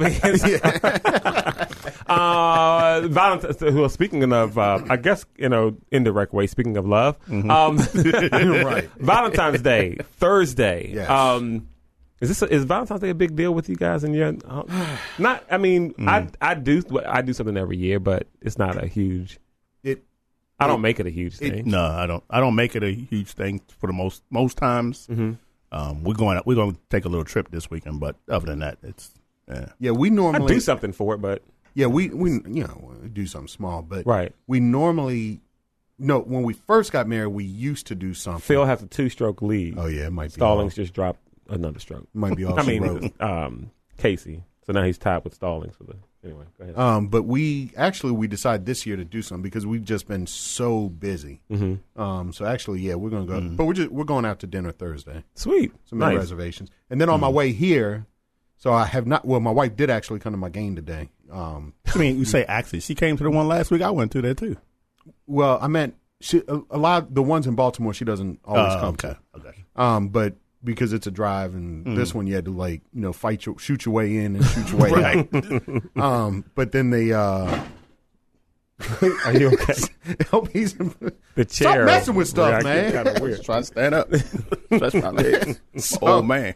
Speaker 2: uh, Valentine's. Who speaking of, uh, I guess you know, indirect way. Speaking of love,
Speaker 3: Mm-hmm.
Speaker 2: um,
Speaker 4: Right.
Speaker 2: Valentine's Day, Thursday.
Speaker 4: Yes.
Speaker 2: Um, is this a, is Valentine's Day a big deal with you guys? And yeah, uh, not. I mean,
Speaker 3: Mm-hmm.
Speaker 2: I I do I do something every year, but it's not a huge.
Speaker 4: It
Speaker 2: I don't make it a huge thing.
Speaker 3: No, I don't. I don't make it a huge thing for the most most times.
Speaker 2: Mm-hmm.
Speaker 3: Um, we're going. We're going to take a little trip this weekend, but other than that, it's yeah.
Speaker 4: yeah, we
Speaker 2: I
Speaker 4: normally
Speaker 2: do something for it, but
Speaker 4: Yeah, we we you know we do something small, but
Speaker 2: right.
Speaker 4: we normally no. When we first got married, we used to do something.
Speaker 2: Phil has a two-stroke lead.
Speaker 4: Oh yeah, it might be
Speaker 2: Stallings
Speaker 4: off,
Speaker 2: just dropped another stroke.
Speaker 4: might be off
Speaker 2: I
Speaker 4: the
Speaker 2: mean,
Speaker 4: road.
Speaker 2: um, Casey. So now he's tied with Stallings for the. Anyway, go ahead.
Speaker 4: Um, but we actually we decided this year to do something because we've just been so busy.
Speaker 2: Mm-hmm.
Speaker 4: Um, so actually, yeah, we're gonna go, but we're just we're going out to dinner Thursday.
Speaker 2: Sweet.
Speaker 4: Some
Speaker 2: Nice.
Speaker 4: reservations, and then on my way here, so I have not. Well, my wife did actually come to my game today. Um,
Speaker 3: I mean, you say actually, she came to the one last week. I went to there too.
Speaker 4: well, I meant she, a, a lot of the ones in Baltimore she doesn't always
Speaker 3: Uh,
Speaker 4: come
Speaker 3: okay.
Speaker 4: to.
Speaker 3: Okay.
Speaker 4: Um, but because it's a drive, and
Speaker 3: Mm.
Speaker 4: this one you had to like you know fight your shoot your way in and shoot your way
Speaker 3: Right.
Speaker 4: out. Um, but then they uh,
Speaker 2: Are you okay?
Speaker 4: help he's
Speaker 2: The chair.
Speaker 4: messing with stuff,
Speaker 2: reacted
Speaker 4: man.
Speaker 2: kinda weird.
Speaker 3: Trying to stand up. Stretch my legs. Oh man.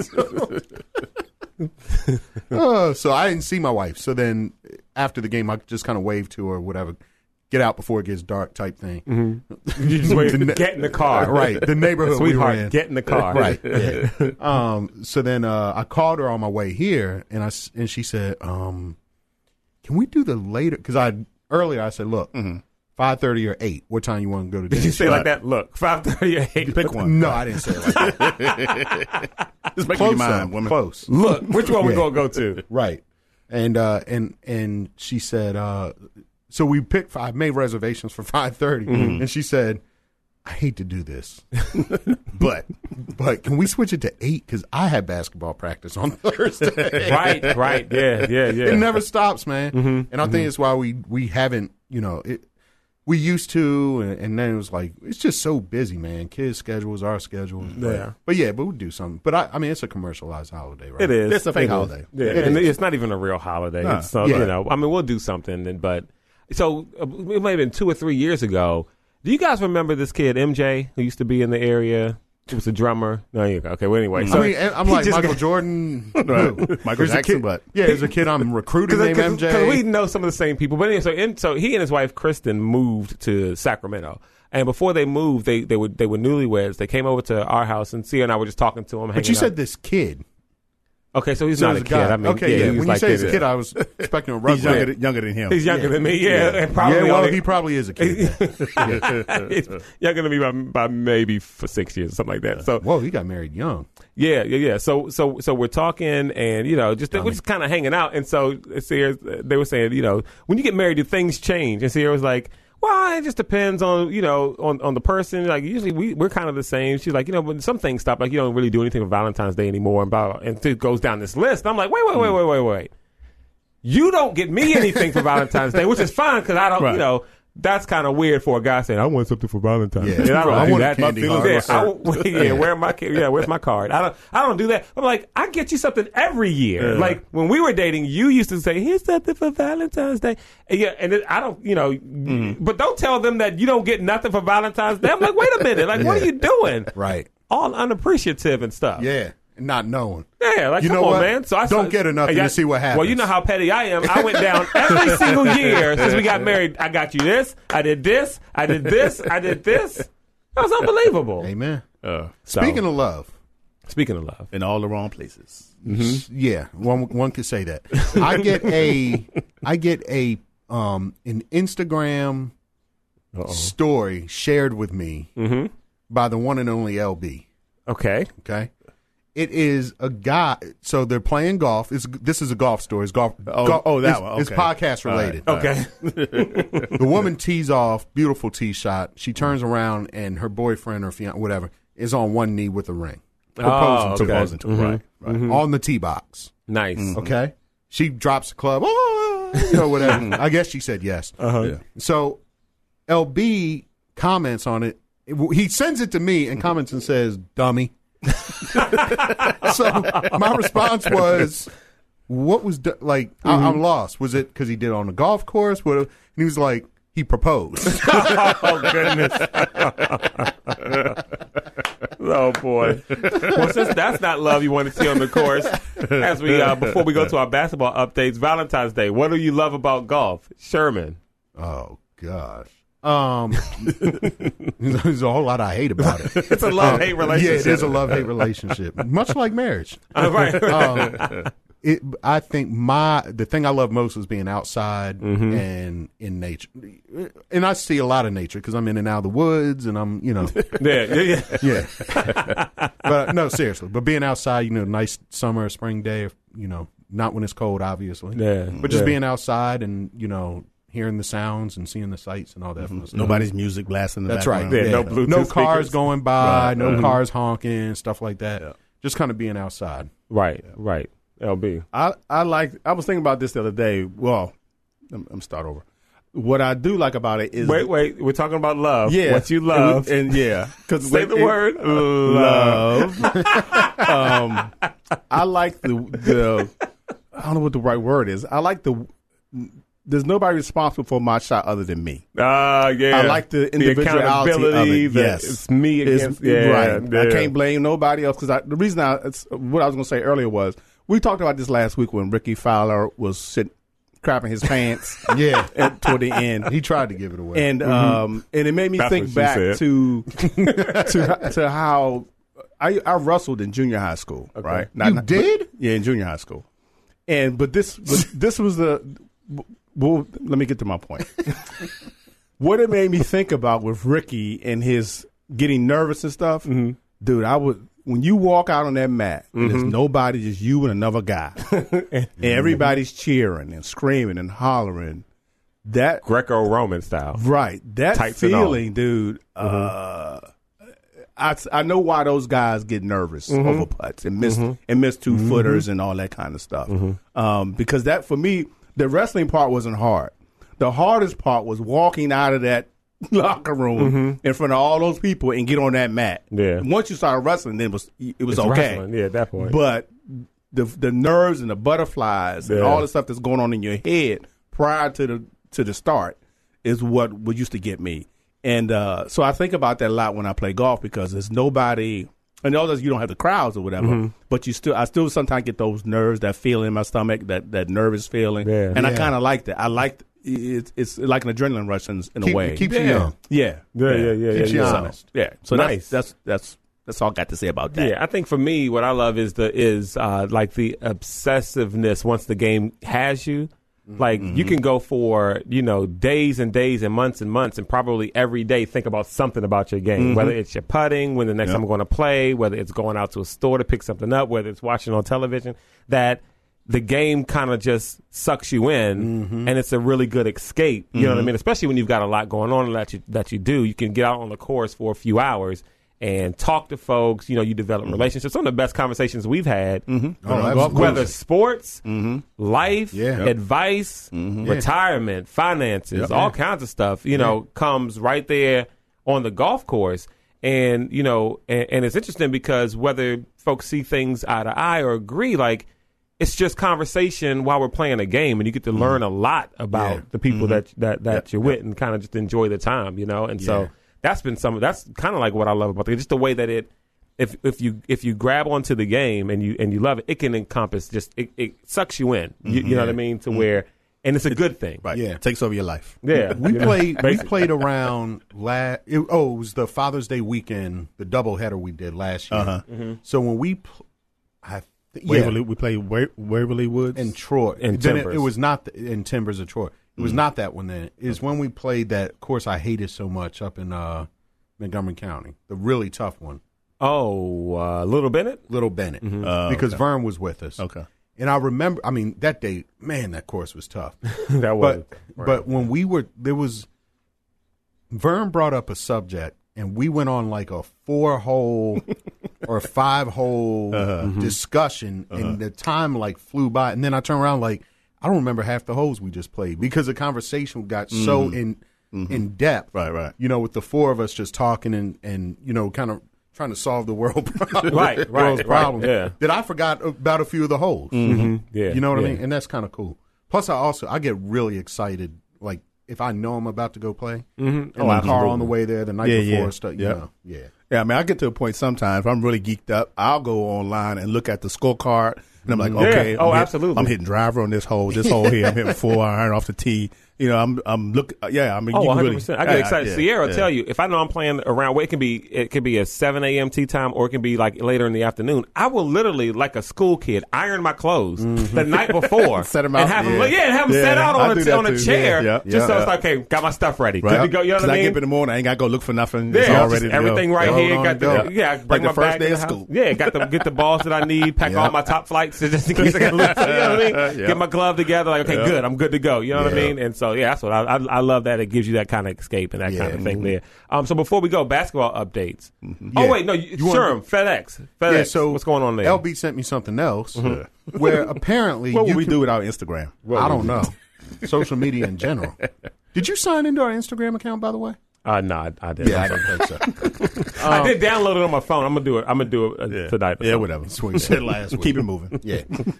Speaker 4: Uh, so I didn't see my wife. So then after the game, I just kind of waved to her, whatever. Get out before it gets dark, type thing.
Speaker 2: Mm-hmm. You just wait.
Speaker 4: The ne-
Speaker 2: Get in the car.
Speaker 4: Right, the neighborhood we were
Speaker 2: Sweetheart,
Speaker 4: in.
Speaker 2: get in the car.
Speaker 4: Right. Yeah. um. So then uh, I called her on my way here, and I s- and she said, um, "Can we do the later?" Because I earlier I said, "Look, five thirty or eight. What time you want to go to dinner?"
Speaker 2: Did you say
Speaker 4: She-
Speaker 2: like that? Look, five thirty or eight.
Speaker 3: Pick one.
Speaker 4: No, I didn't say it like that.
Speaker 3: Just make
Speaker 4: Close,
Speaker 3: your mind,
Speaker 4: though.
Speaker 3: woman.
Speaker 4: Close.
Speaker 2: Look, which one we
Speaker 4: Yeah.
Speaker 2: gonna go to?
Speaker 4: Right. And uh and and she said uh so we picked I made reservations for five thirty
Speaker 2: Mm-hmm.
Speaker 4: and she said, I hate to do this,
Speaker 3: But
Speaker 4: but can we switch it to eight? Because I had basketball practice on Thursday.
Speaker 2: Right, right, yeah, yeah, yeah.
Speaker 4: It never stops, man.
Speaker 2: Mm-hmm.
Speaker 4: And I think it's why we we haven't, you know, it we used to, and, and then it was like it's just so busy, man. Kids' schedules, our schedules. But,
Speaker 2: Yeah.
Speaker 4: but yeah, but we'll do something. But I, I mean, it's a commercialized holiday, right?
Speaker 2: It is.
Speaker 3: It's a fake
Speaker 2: It is.
Speaker 3: holiday.
Speaker 2: Yeah,
Speaker 4: It
Speaker 2: and
Speaker 4: is.
Speaker 2: it's not even a real holiday.
Speaker 3: No.
Speaker 2: It's so,
Speaker 4: Yeah.
Speaker 2: you know, I mean, we'll do something, and, but so uh, it may have been two or three years ago. Do you guys remember this kid M J who used to be in the area? He was a drummer. No, you okay. Well, anyway, so
Speaker 4: I mean, I'm
Speaker 2: he
Speaker 4: like
Speaker 2: just
Speaker 4: Michael
Speaker 2: got-
Speaker 4: Jordan.
Speaker 3: Right.
Speaker 4: No.
Speaker 3: Michael
Speaker 4: There's a
Speaker 3: Jackson,
Speaker 4: kid,
Speaker 3: but
Speaker 4: yeah, there's a kid I'm recruiting named M J.
Speaker 2: Because we know some of the same people. But anyway, so in, so he and his wife Kristen moved to Sacramento, and before they moved, they they were they were newlyweds. They came over to our house, and Sia and I were just talking to him.
Speaker 4: But
Speaker 2: hanging
Speaker 4: you
Speaker 2: out.
Speaker 4: said this kid.
Speaker 2: Okay, so he's
Speaker 4: So
Speaker 2: not a
Speaker 4: it's
Speaker 2: kid.
Speaker 4: guy.
Speaker 2: I mean,
Speaker 4: okay,
Speaker 2: yeah,
Speaker 4: yeah.
Speaker 2: he was
Speaker 4: When
Speaker 2: like
Speaker 4: you say he's a
Speaker 2: this.
Speaker 4: kid, I was expecting a
Speaker 3: he's
Speaker 4: rugby.
Speaker 3: younger, than, younger than him.
Speaker 2: He's younger
Speaker 4: Yeah.
Speaker 2: than me. Yeah,
Speaker 3: Yeah.
Speaker 2: and probably
Speaker 4: Yeah, well,
Speaker 2: only-
Speaker 4: he probably is a kid.
Speaker 2: He's younger than me by, by maybe for six years or something like that. So
Speaker 4: Whoa, he got married young.
Speaker 2: yeah, yeah, yeah. So so so we're talking, and you know, just we're just kind of hanging out. And so Sierra, they were saying, you know, when you get married, do things change? And Sierra was like, well, it just depends on, you know, on, on the person. Like, usually we, we're kind of the same. She's like, you know, when some things stop, like, you don't really do anything for Valentine's Day anymore. And, blah, blah, and it goes down this list. And I'm like, wait, wait, wait, wait, wait, wait. You don't get me anything for Valentine's Day, which is fine because I don't,
Speaker 3: Right.
Speaker 2: you know, that's kind of weird for a guy saying, I want something for Valentine's
Speaker 4: Yeah.
Speaker 2: Day. And I don't
Speaker 4: I
Speaker 2: do
Speaker 4: want a
Speaker 2: that.
Speaker 4: candy
Speaker 2: My
Speaker 4: card.
Speaker 2: feelings- yeah, I
Speaker 4: What's
Speaker 2: don't- yeah, where my ca- yeah, where's my card? I don't I don't do that. I'm like, I get you something every year.
Speaker 3: Yeah.
Speaker 2: Like when we were dating, you used to say, here's something for Valentine's Day. And yeah, and it, I don't, you know,
Speaker 4: Mm-hmm.
Speaker 2: but don't tell them that you don't get nothing for Valentine's Day. I'm like, wait a minute, like what are
Speaker 4: Yeah.
Speaker 2: you doing?
Speaker 4: Right.
Speaker 2: All unappreciative and stuff.
Speaker 4: Yeah. Not knowing.
Speaker 2: Yeah, like
Speaker 4: You
Speaker 2: come
Speaker 4: know
Speaker 2: on,
Speaker 4: what?
Speaker 2: man. So I
Speaker 4: Don't get enough and
Speaker 2: Yeah,
Speaker 4: you see what
Speaker 2: Well, you
Speaker 4: happens.
Speaker 2: know how petty I am. I went down every single year since we got married. I got you this. I did this. I did this. I did this. That was unbelievable.
Speaker 4: Amen.
Speaker 3: Uh,
Speaker 2: So,
Speaker 4: Speaking of love,
Speaker 2: speaking of love,
Speaker 3: in all the wrong places.
Speaker 4: yeah, one one could say that. I get a, I get a, um, an Instagram
Speaker 2: Uh-oh.
Speaker 4: story shared with me
Speaker 2: Mm-hmm.
Speaker 4: by the one and only L B.
Speaker 2: Okay.
Speaker 4: Okay. It is a guy. So they're playing golf. It's, this is a golf story. It's golf.
Speaker 3: Oh,
Speaker 4: golf,
Speaker 3: oh, that
Speaker 4: it's,
Speaker 3: one.
Speaker 4: It's
Speaker 3: Okay.
Speaker 4: podcast
Speaker 3: All right.
Speaker 4: related.
Speaker 3: All
Speaker 2: Okay.
Speaker 4: The woman tees off, beautiful tee shot. She turns around and her boyfriend or fiance, whatever, is on one knee with a ring. proposing
Speaker 2: Oh,
Speaker 4: to
Speaker 2: okay.
Speaker 4: her.
Speaker 3: Proposing to her, right, right.
Speaker 2: Mhm.
Speaker 4: On the tee box.
Speaker 2: Nice.
Speaker 4: Okay. She drops the club. Oh, you know, whatever. I guess she said yes.
Speaker 2: Uh-huh.
Speaker 3: Yeah.
Speaker 4: So L B comments on it. He sends it to me and comments and says, dummy. So my response was, what was, du- like, I- I'm lost. Was it because he did it on the golf course? What? And he was like, he proposed.
Speaker 2: Oh, goodness. Oh, boy. Well, since that's not love you want to see on the course, as we uh, before we go to our basketball updates, Valentine's Day, what do you love about golf? Sherman.
Speaker 4: Oh, gosh. Um, there's a whole lot I hate about it.
Speaker 2: It's a love-hate relationship.
Speaker 4: Yeah, it is a love-hate relationship, much like marriage.
Speaker 2: Uh, right.
Speaker 4: Um, it, I think my the thing I love most is being outside and in nature, and I see a lot of nature because I'm in and out of the woods, and I'm you know
Speaker 2: Yeah, yeah, yeah.
Speaker 4: yeah. But no, seriously, but being outside, you know, nice summer, spring day, you know, not when it's cold, obviously.
Speaker 2: Yeah,
Speaker 4: but just
Speaker 2: yeah.
Speaker 4: being outside and you know. Hearing the sounds and seeing the sights and all that. Mm-hmm.
Speaker 3: Nobody's music blasting in the
Speaker 4: That's
Speaker 3: background.
Speaker 4: right.
Speaker 2: Yeah, no Bluetooth
Speaker 4: no cars
Speaker 2: speakers.
Speaker 4: going by,
Speaker 3: Right.
Speaker 4: no
Speaker 3: Mhm.
Speaker 4: cars honking, stuff like that.
Speaker 3: Yeah.
Speaker 4: Just kind of being outside.
Speaker 2: Right, right. L B.
Speaker 3: I, I like. I was thinking about this the other day. Well, I'm, I'm start over. What I do like about it is
Speaker 2: Wait, wait. We're talking about love.
Speaker 3: yeah,
Speaker 2: What you love.
Speaker 3: and, and yeah, because
Speaker 2: Say the word love.
Speaker 3: love. um, I like the the. I don't know what the right word is. I like the. There's nobody responsible for my shot other than me.
Speaker 2: Ah, yeah.
Speaker 3: I like the individuality of
Speaker 2: accountability,
Speaker 3: it.
Speaker 2: the-
Speaker 3: Yes,
Speaker 2: It's me against.
Speaker 3: It's-
Speaker 2: yeah,
Speaker 3: right.
Speaker 2: yeah.
Speaker 3: I can't blame nobody else because the reason I it's, what I was going to say earlier was we talked about this last week when Ricky Fowler was sitting crapping his pants
Speaker 4: Yeah.
Speaker 3: at, toward the end.
Speaker 4: He tried to give it away.
Speaker 3: And um and it made me
Speaker 2: That's
Speaker 3: think
Speaker 2: what she
Speaker 3: back
Speaker 2: said.
Speaker 3: to to to how I I wrestled in junior high school, right?
Speaker 4: You did?
Speaker 3: but- yeah, in junior high school. And but this but this was the well, let me get to my point. What it made me think about with Ricky and his getting nervous and stuff,
Speaker 2: Mm-hmm.
Speaker 3: dude, I would when you walk out on that mat, and there's nobody, just you and another guy, and everybody's cheering and screaming and hollering. That
Speaker 2: Greco-Roman style.
Speaker 3: right, that
Speaker 2: Tights and all.
Speaker 3: feeling, dude. Uh, I I know why those guys get nervous over putts and miss and miss two footers and all that kind of stuff. Um, because that for me, the wrestling part wasn't hard. The hardest part was walking out of that locker room in front of all those people and get on that mat.
Speaker 2: Yeah.
Speaker 3: Once you started wrestling, then it was it was
Speaker 2: It's
Speaker 3: okay.
Speaker 2: wrestling, yeah, at that point.
Speaker 3: But the the nerves and the butterflies and
Speaker 2: Yeah.
Speaker 3: all the stuff that's going on in your head prior to the to the start is what what used to get me. And uh, so I think about that a lot when I play golf because there's nobody. I know that you don't have the crowds or whatever,
Speaker 2: Mm-hmm.
Speaker 3: but you still, I still sometimes get those nerves, that feeling in my stomach, that, that nervous feeling,
Speaker 2: Yeah.
Speaker 3: and I
Speaker 4: Yeah.
Speaker 3: kind of like that. I like it's it's like an adrenaline rush in, in
Speaker 4: Keep,
Speaker 3: a way.
Speaker 4: it keeps you
Speaker 2: Yeah.
Speaker 4: young.
Speaker 3: yeah,
Speaker 2: Yeah, yeah, yeah,
Speaker 4: Keeps
Speaker 2: yeah.
Speaker 4: you
Speaker 2: yeah.
Speaker 4: honest.
Speaker 3: yeah. So
Speaker 2: Nice.
Speaker 3: that's that's that's that's all I got to say about that.
Speaker 2: Yeah, I think for me, what I love is the is uh, like the obsessiveness. Once the game has you, like you can go for you know days and days and months and months, and probably every day think about something about your game. Whether it's your putting, when the next
Speaker 3: Yep.
Speaker 2: time I'm going to play, whether it's going out to a store to pick something up, whether it's watching on television. That the game kind of just sucks you in, and it's a really good escape. You know what I mean? Especially when you've got a lot going on that you that you do. You can get out on the course for a few hours and talk to folks. You know, you develop relationships. Some of the best conversations we've had,
Speaker 4: Oh,
Speaker 3: golf
Speaker 4: absolutely.
Speaker 2: whether sports, life,
Speaker 4: Yeah. Yep.
Speaker 2: advice, retirement, finances,
Speaker 3: Yep.
Speaker 2: all kinds of stuff, you know, comes right there on the golf course. And, you know, and, and it's interesting because whether folks see things eye to eye or agree, like, it's just conversation while we're playing a game, and you get to learn a lot about
Speaker 4: Yeah.
Speaker 2: the people that that, that
Speaker 3: Yep.
Speaker 2: you're with, and kind of just enjoy the time, you know. And so
Speaker 4: Yeah.
Speaker 2: that's been some. That's kind of like what I love about it. Just the way that it, if if you if you grab onto the game and you and you love it, it can encompass just it, it sucks you in. You, you know what I mean? To where, and it's a good thing.
Speaker 3: Right.
Speaker 4: Yeah.
Speaker 3: It takes over your life.
Speaker 2: Yeah,
Speaker 4: We
Speaker 2: you know,
Speaker 4: played. We
Speaker 2: basically.
Speaker 4: played around. La- it, oh, it was the Father's Day weekend, the doubleheader we did last year.
Speaker 3: Uh-huh.
Speaker 4: So when we, pl- I th-
Speaker 3: Waverly,
Speaker 4: yeah,
Speaker 3: we played Wa- Waverly Woods.
Speaker 4: in Troy,
Speaker 2: In
Speaker 4: then it,
Speaker 2: Timbers.
Speaker 4: it was not the, in Timbers of Troy. It was not that one. Then it was when we played that course I hated so much up in uh, Montgomery County, the really tough one,
Speaker 2: Oh, uh, Little Bennett.
Speaker 4: Little Bennett,
Speaker 3: Oh,
Speaker 4: because
Speaker 3: okay.
Speaker 4: Vern was with us.
Speaker 3: Okay.
Speaker 4: And I remember, I mean, that day, man, that course was tough.
Speaker 2: That was.
Speaker 4: But but when we were there was Vern brought up a subject and we went on like a four hole or five hole
Speaker 3: Uh-huh.
Speaker 4: discussion, uh-huh. and the time like flew by. And then I turn around like I don't remember half the holes we just played because the conversation got mm-hmm. so in mm-hmm. in depth.
Speaker 3: Right, right.
Speaker 4: You know, with the four of us just talking and and you know, kind of trying to solve the world problem,
Speaker 2: right, right,
Speaker 4: world's
Speaker 2: right,
Speaker 4: problems.
Speaker 2: Yeah.
Speaker 4: That I forgot about a few of the holes.
Speaker 2: Mm-hmm. Yeah,
Speaker 4: you know what
Speaker 2: yeah.
Speaker 4: I mean, and that's kind of cool. Plus, I also I get really excited like. If I know I'm about to go play,
Speaker 2: mm-hmm.
Speaker 4: in
Speaker 2: oh,
Speaker 4: my
Speaker 2: absolutely.
Speaker 4: car on the way there the night
Speaker 3: yeah,
Speaker 4: before,
Speaker 3: yeah.
Speaker 4: stuff, you
Speaker 3: Yep.
Speaker 4: know, yeah,
Speaker 3: yeah. I mean, I get to a point sometimes if I'm really geeked up, I'll go online and look at the scorecard, and I'm like,
Speaker 2: yeah.
Speaker 3: okay,
Speaker 2: oh,
Speaker 3: I'm hit,
Speaker 2: absolutely,
Speaker 3: I'm hitting driver on this hole, this hole here, I'm hitting four iron off the tee. You know, I'm I'm look, yeah. I mean,
Speaker 2: oh,
Speaker 3: you
Speaker 2: one
Speaker 3: can
Speaker 2: hundred
Speaker 3: really,
Speaker 2: percent. I get
Speaker 3: yeah,
Speaker 2: excited.
Speaker 3: yeah,
Speaker 2: Sierra will
Speaker 3: yeah.
Speaker 2: tell you if I know I'm playing around. Well, it can be it can be a seven a.m. tee time, or it can be like later in the afternoon. I will literally, like a school kid, iron my clothes
Speaker 3: mm-hmm.
Speaker 2: the night before,
Speaker 3: set them
Speaker 2: and
Speaker 3: out,
Speaker 2: have
Speaker 3: yeah.
Speaker 2: them, yeah, and have them
Speaker 3: yeah,
Speaker 2: set out
Speaker 3: I
Speaker 2: on
Speaker 3: do
Speaker 2: a
Speaker 3: that
Speaker 2: on a
Speaker 3: too.
Speaker 2: chair,
Speaker 3: Yeah,
Speaker 2: just
Speaker 3: yeah,
Speaker 2: so it's
Speaker 3: yeah.
Speaker 2: like, okay, got my stuff ready,
Speaker 3: Right.
Speaker 2: good to go. You know what I
Speaker 3: I
Speaker 2: mean?
Speaker 3: get up in the morning, I ain't got to go look for nothing.
Speaker 2: Yeah,
Speaker 3: It's all ready to
Speaker 2: everything
Speaker 3: go.
Speaker 2: right
Speaker 4: Hold
Speaker 2: here.
Speaker 4: on,
Speaker 2: Got
Speaker 4: go.
Speaker 2: the yeah, bring
Speaker 3: Like the
Speaker 2: my
Speaker 3: first
Speaker 2: bag
Speaker 3: day
Speaker 2: to
Speaker 3: of
Speaker 2: the house.
Speaker 3: school.
Speaker 2: Yeah, got the get the balls that I need. Pack
Speaker 3: Yeah.
Speaker 2: all my top flights just in case I got lose. You know what I mean?
Speaker 3: Yeah.
Speaker 2: Get my glove together. Like, okay,
Speaker 3: Yeah.
Speaker 2: good. I'm good to go. You know what I
Speaker 3: Yeah.
Speaker 2: mean? And so yeah, that's what I, I I love that. It gives you that kind of escape and that
Speaker 4: Yeah.
Speaker 2: kind of thing
Speaker 4: Mm-hmm.
Speaker 2: there. Um, so before we go, basketball updates.
Speaker 3: Mm-hmm.
Speaker 2: Oh
Speaker 4: Yeah.
Speaker 2: wait, no, you,
Speaker 4: You want-
Speaker 2: sure, FedEx, FedEx.
Speaker 4: yeah. So
Speaker 2: what's going on there?
Speaker 4: L B sent me something else
Speaker 3: Mm-hmm.
Speaker 4: where apparently
Speaker 3: What
Speaker 4: you
Speaker 3: would we
Speaker 4: can-
Speaker 3: do without Instagram?
Speaker 4: I don't know. Social media in general. Did you sign into our Instagram account, by the way?
Speaker 2: Uh, no, I, I didn't.
Speaker 4: I didn't think so.
Speaker 2: I did download it on my phone. I'm gonna do it. I'm gonna do it uh,
Speaker 3: Yeah.
Speaker 2: tonight. or
Speaker 3: Yeah,
Speaker 2: something.
Speaker 3: whatever.
Speaker 4: Sweet.
Speaker 3: Said last week. Keep it moving.
Speaker 4: Yeah.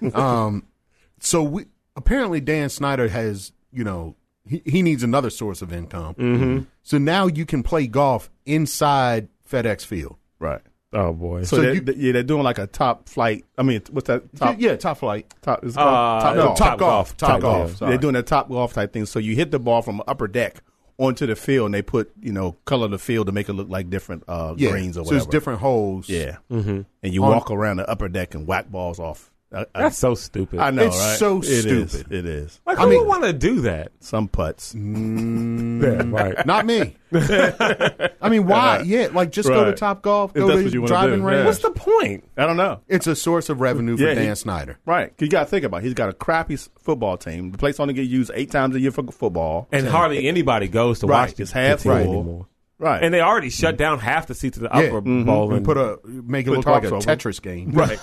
Speaker 4: Um. So we apparently Dan Snyder has you know he he needs another source of income.
Speaker 2: Mm-hmm.
Speaker 4: So now you can play golf inside FedEx Field.
Speaker 3: Right.
Speaker 2: Oh boy.
Speaker 3: So,
Speaker 4: So
Speaker 3: they're,
Speaker 4: you-
Speaker 3: they- yeah, they're doing like a top flight. I mean, what's that? Top,
Speaker 4: yeah, top flight.
Speaker 3: top, is it
Speaker 2: Uh,
Speaker 3: called top
Speaker 2: no,
Speaker 3: golf.
Speaker 4: Top golf. Top
Speaker 2: Top
Speaker 4: golf.
Speaker 2: golf.
Speaker 4: Sorry.
Speaker 3: They're doing a top golf type thing. So you hit the ball from upper deck onto the field, and they put you know color the field to make it look like different uh,
Speaker 4: Yeah.
Speaker 3: greens or
Speaker 4: so
Speaker 3: whatever.
Speaker 4: it's different holes.
Speaker 3: Yeah.
Speaker 2: Mm-hmm.
Speaker 3: And you
Speaker 4: On-
Speaker 3: walk around the upper deck and whack balls off. I, I,
Speaker 2: That's so stupid.
Speaker 3: I know,
Speaker 4: It's
Speaker 3: right?
Speaker 4: so
Speaker 3: It is.
Speaker 4: stupid.
Speaker 3: It is.
Speaker 2: like,
Speaker 4: I
Speaker 2: who
Speaker 4: mean-
Speaker 2: would want to do that?
Speaker 3: Some putts.
Speaker 4: Mm,
Speaker 2: Yeah, right.
Speaker 4: Not me. I mean, why? Yeah, like just go to
Speaker 3: Right.
Speaker 4: Top Golf,
Speaker 3: If
Speaker 4: go
Speaker 3: that's
Speaker 4: to
Speaker 3: what you wanna
Speaker 4: driving
Speaker 3: do,
Speaker 4: range.
Speaker 3: yeah.
Speaker 2: What's the point?
Speaker 3: I don't know.
Speaker 4: It's a source of revenue for
Speaker 3: Yeah, he-
Speaker 4: Dan Snyder.
Speaker 3: Right. 'Cause you got to think about it. He's got a crappy s- football team. The place only get used eight times a year for football.
Speaker 2: And hardly anybody goes to
Speaker 3: Right.
Speaker 2: watch this
Speaker 3: It's half
Speaker 2: team
Speaker 3: full.
Speaker 2: anymore.
Speaker 3: Right.
Speaker 2: And they already shut down half the seats of the
Speaker 4: Yeah.
Speaker 2: upper
Speaker 3: Mm-hmm.
Speaker 2: bowl.
Speaker 4: And
Speaker 2: And
Speaker 4: put a make it
Speaker 3: Put
Speaker 4: look like a
Speaker 3: tarps over.
Speaker 4: Tetris game.
Speaker 3: Right.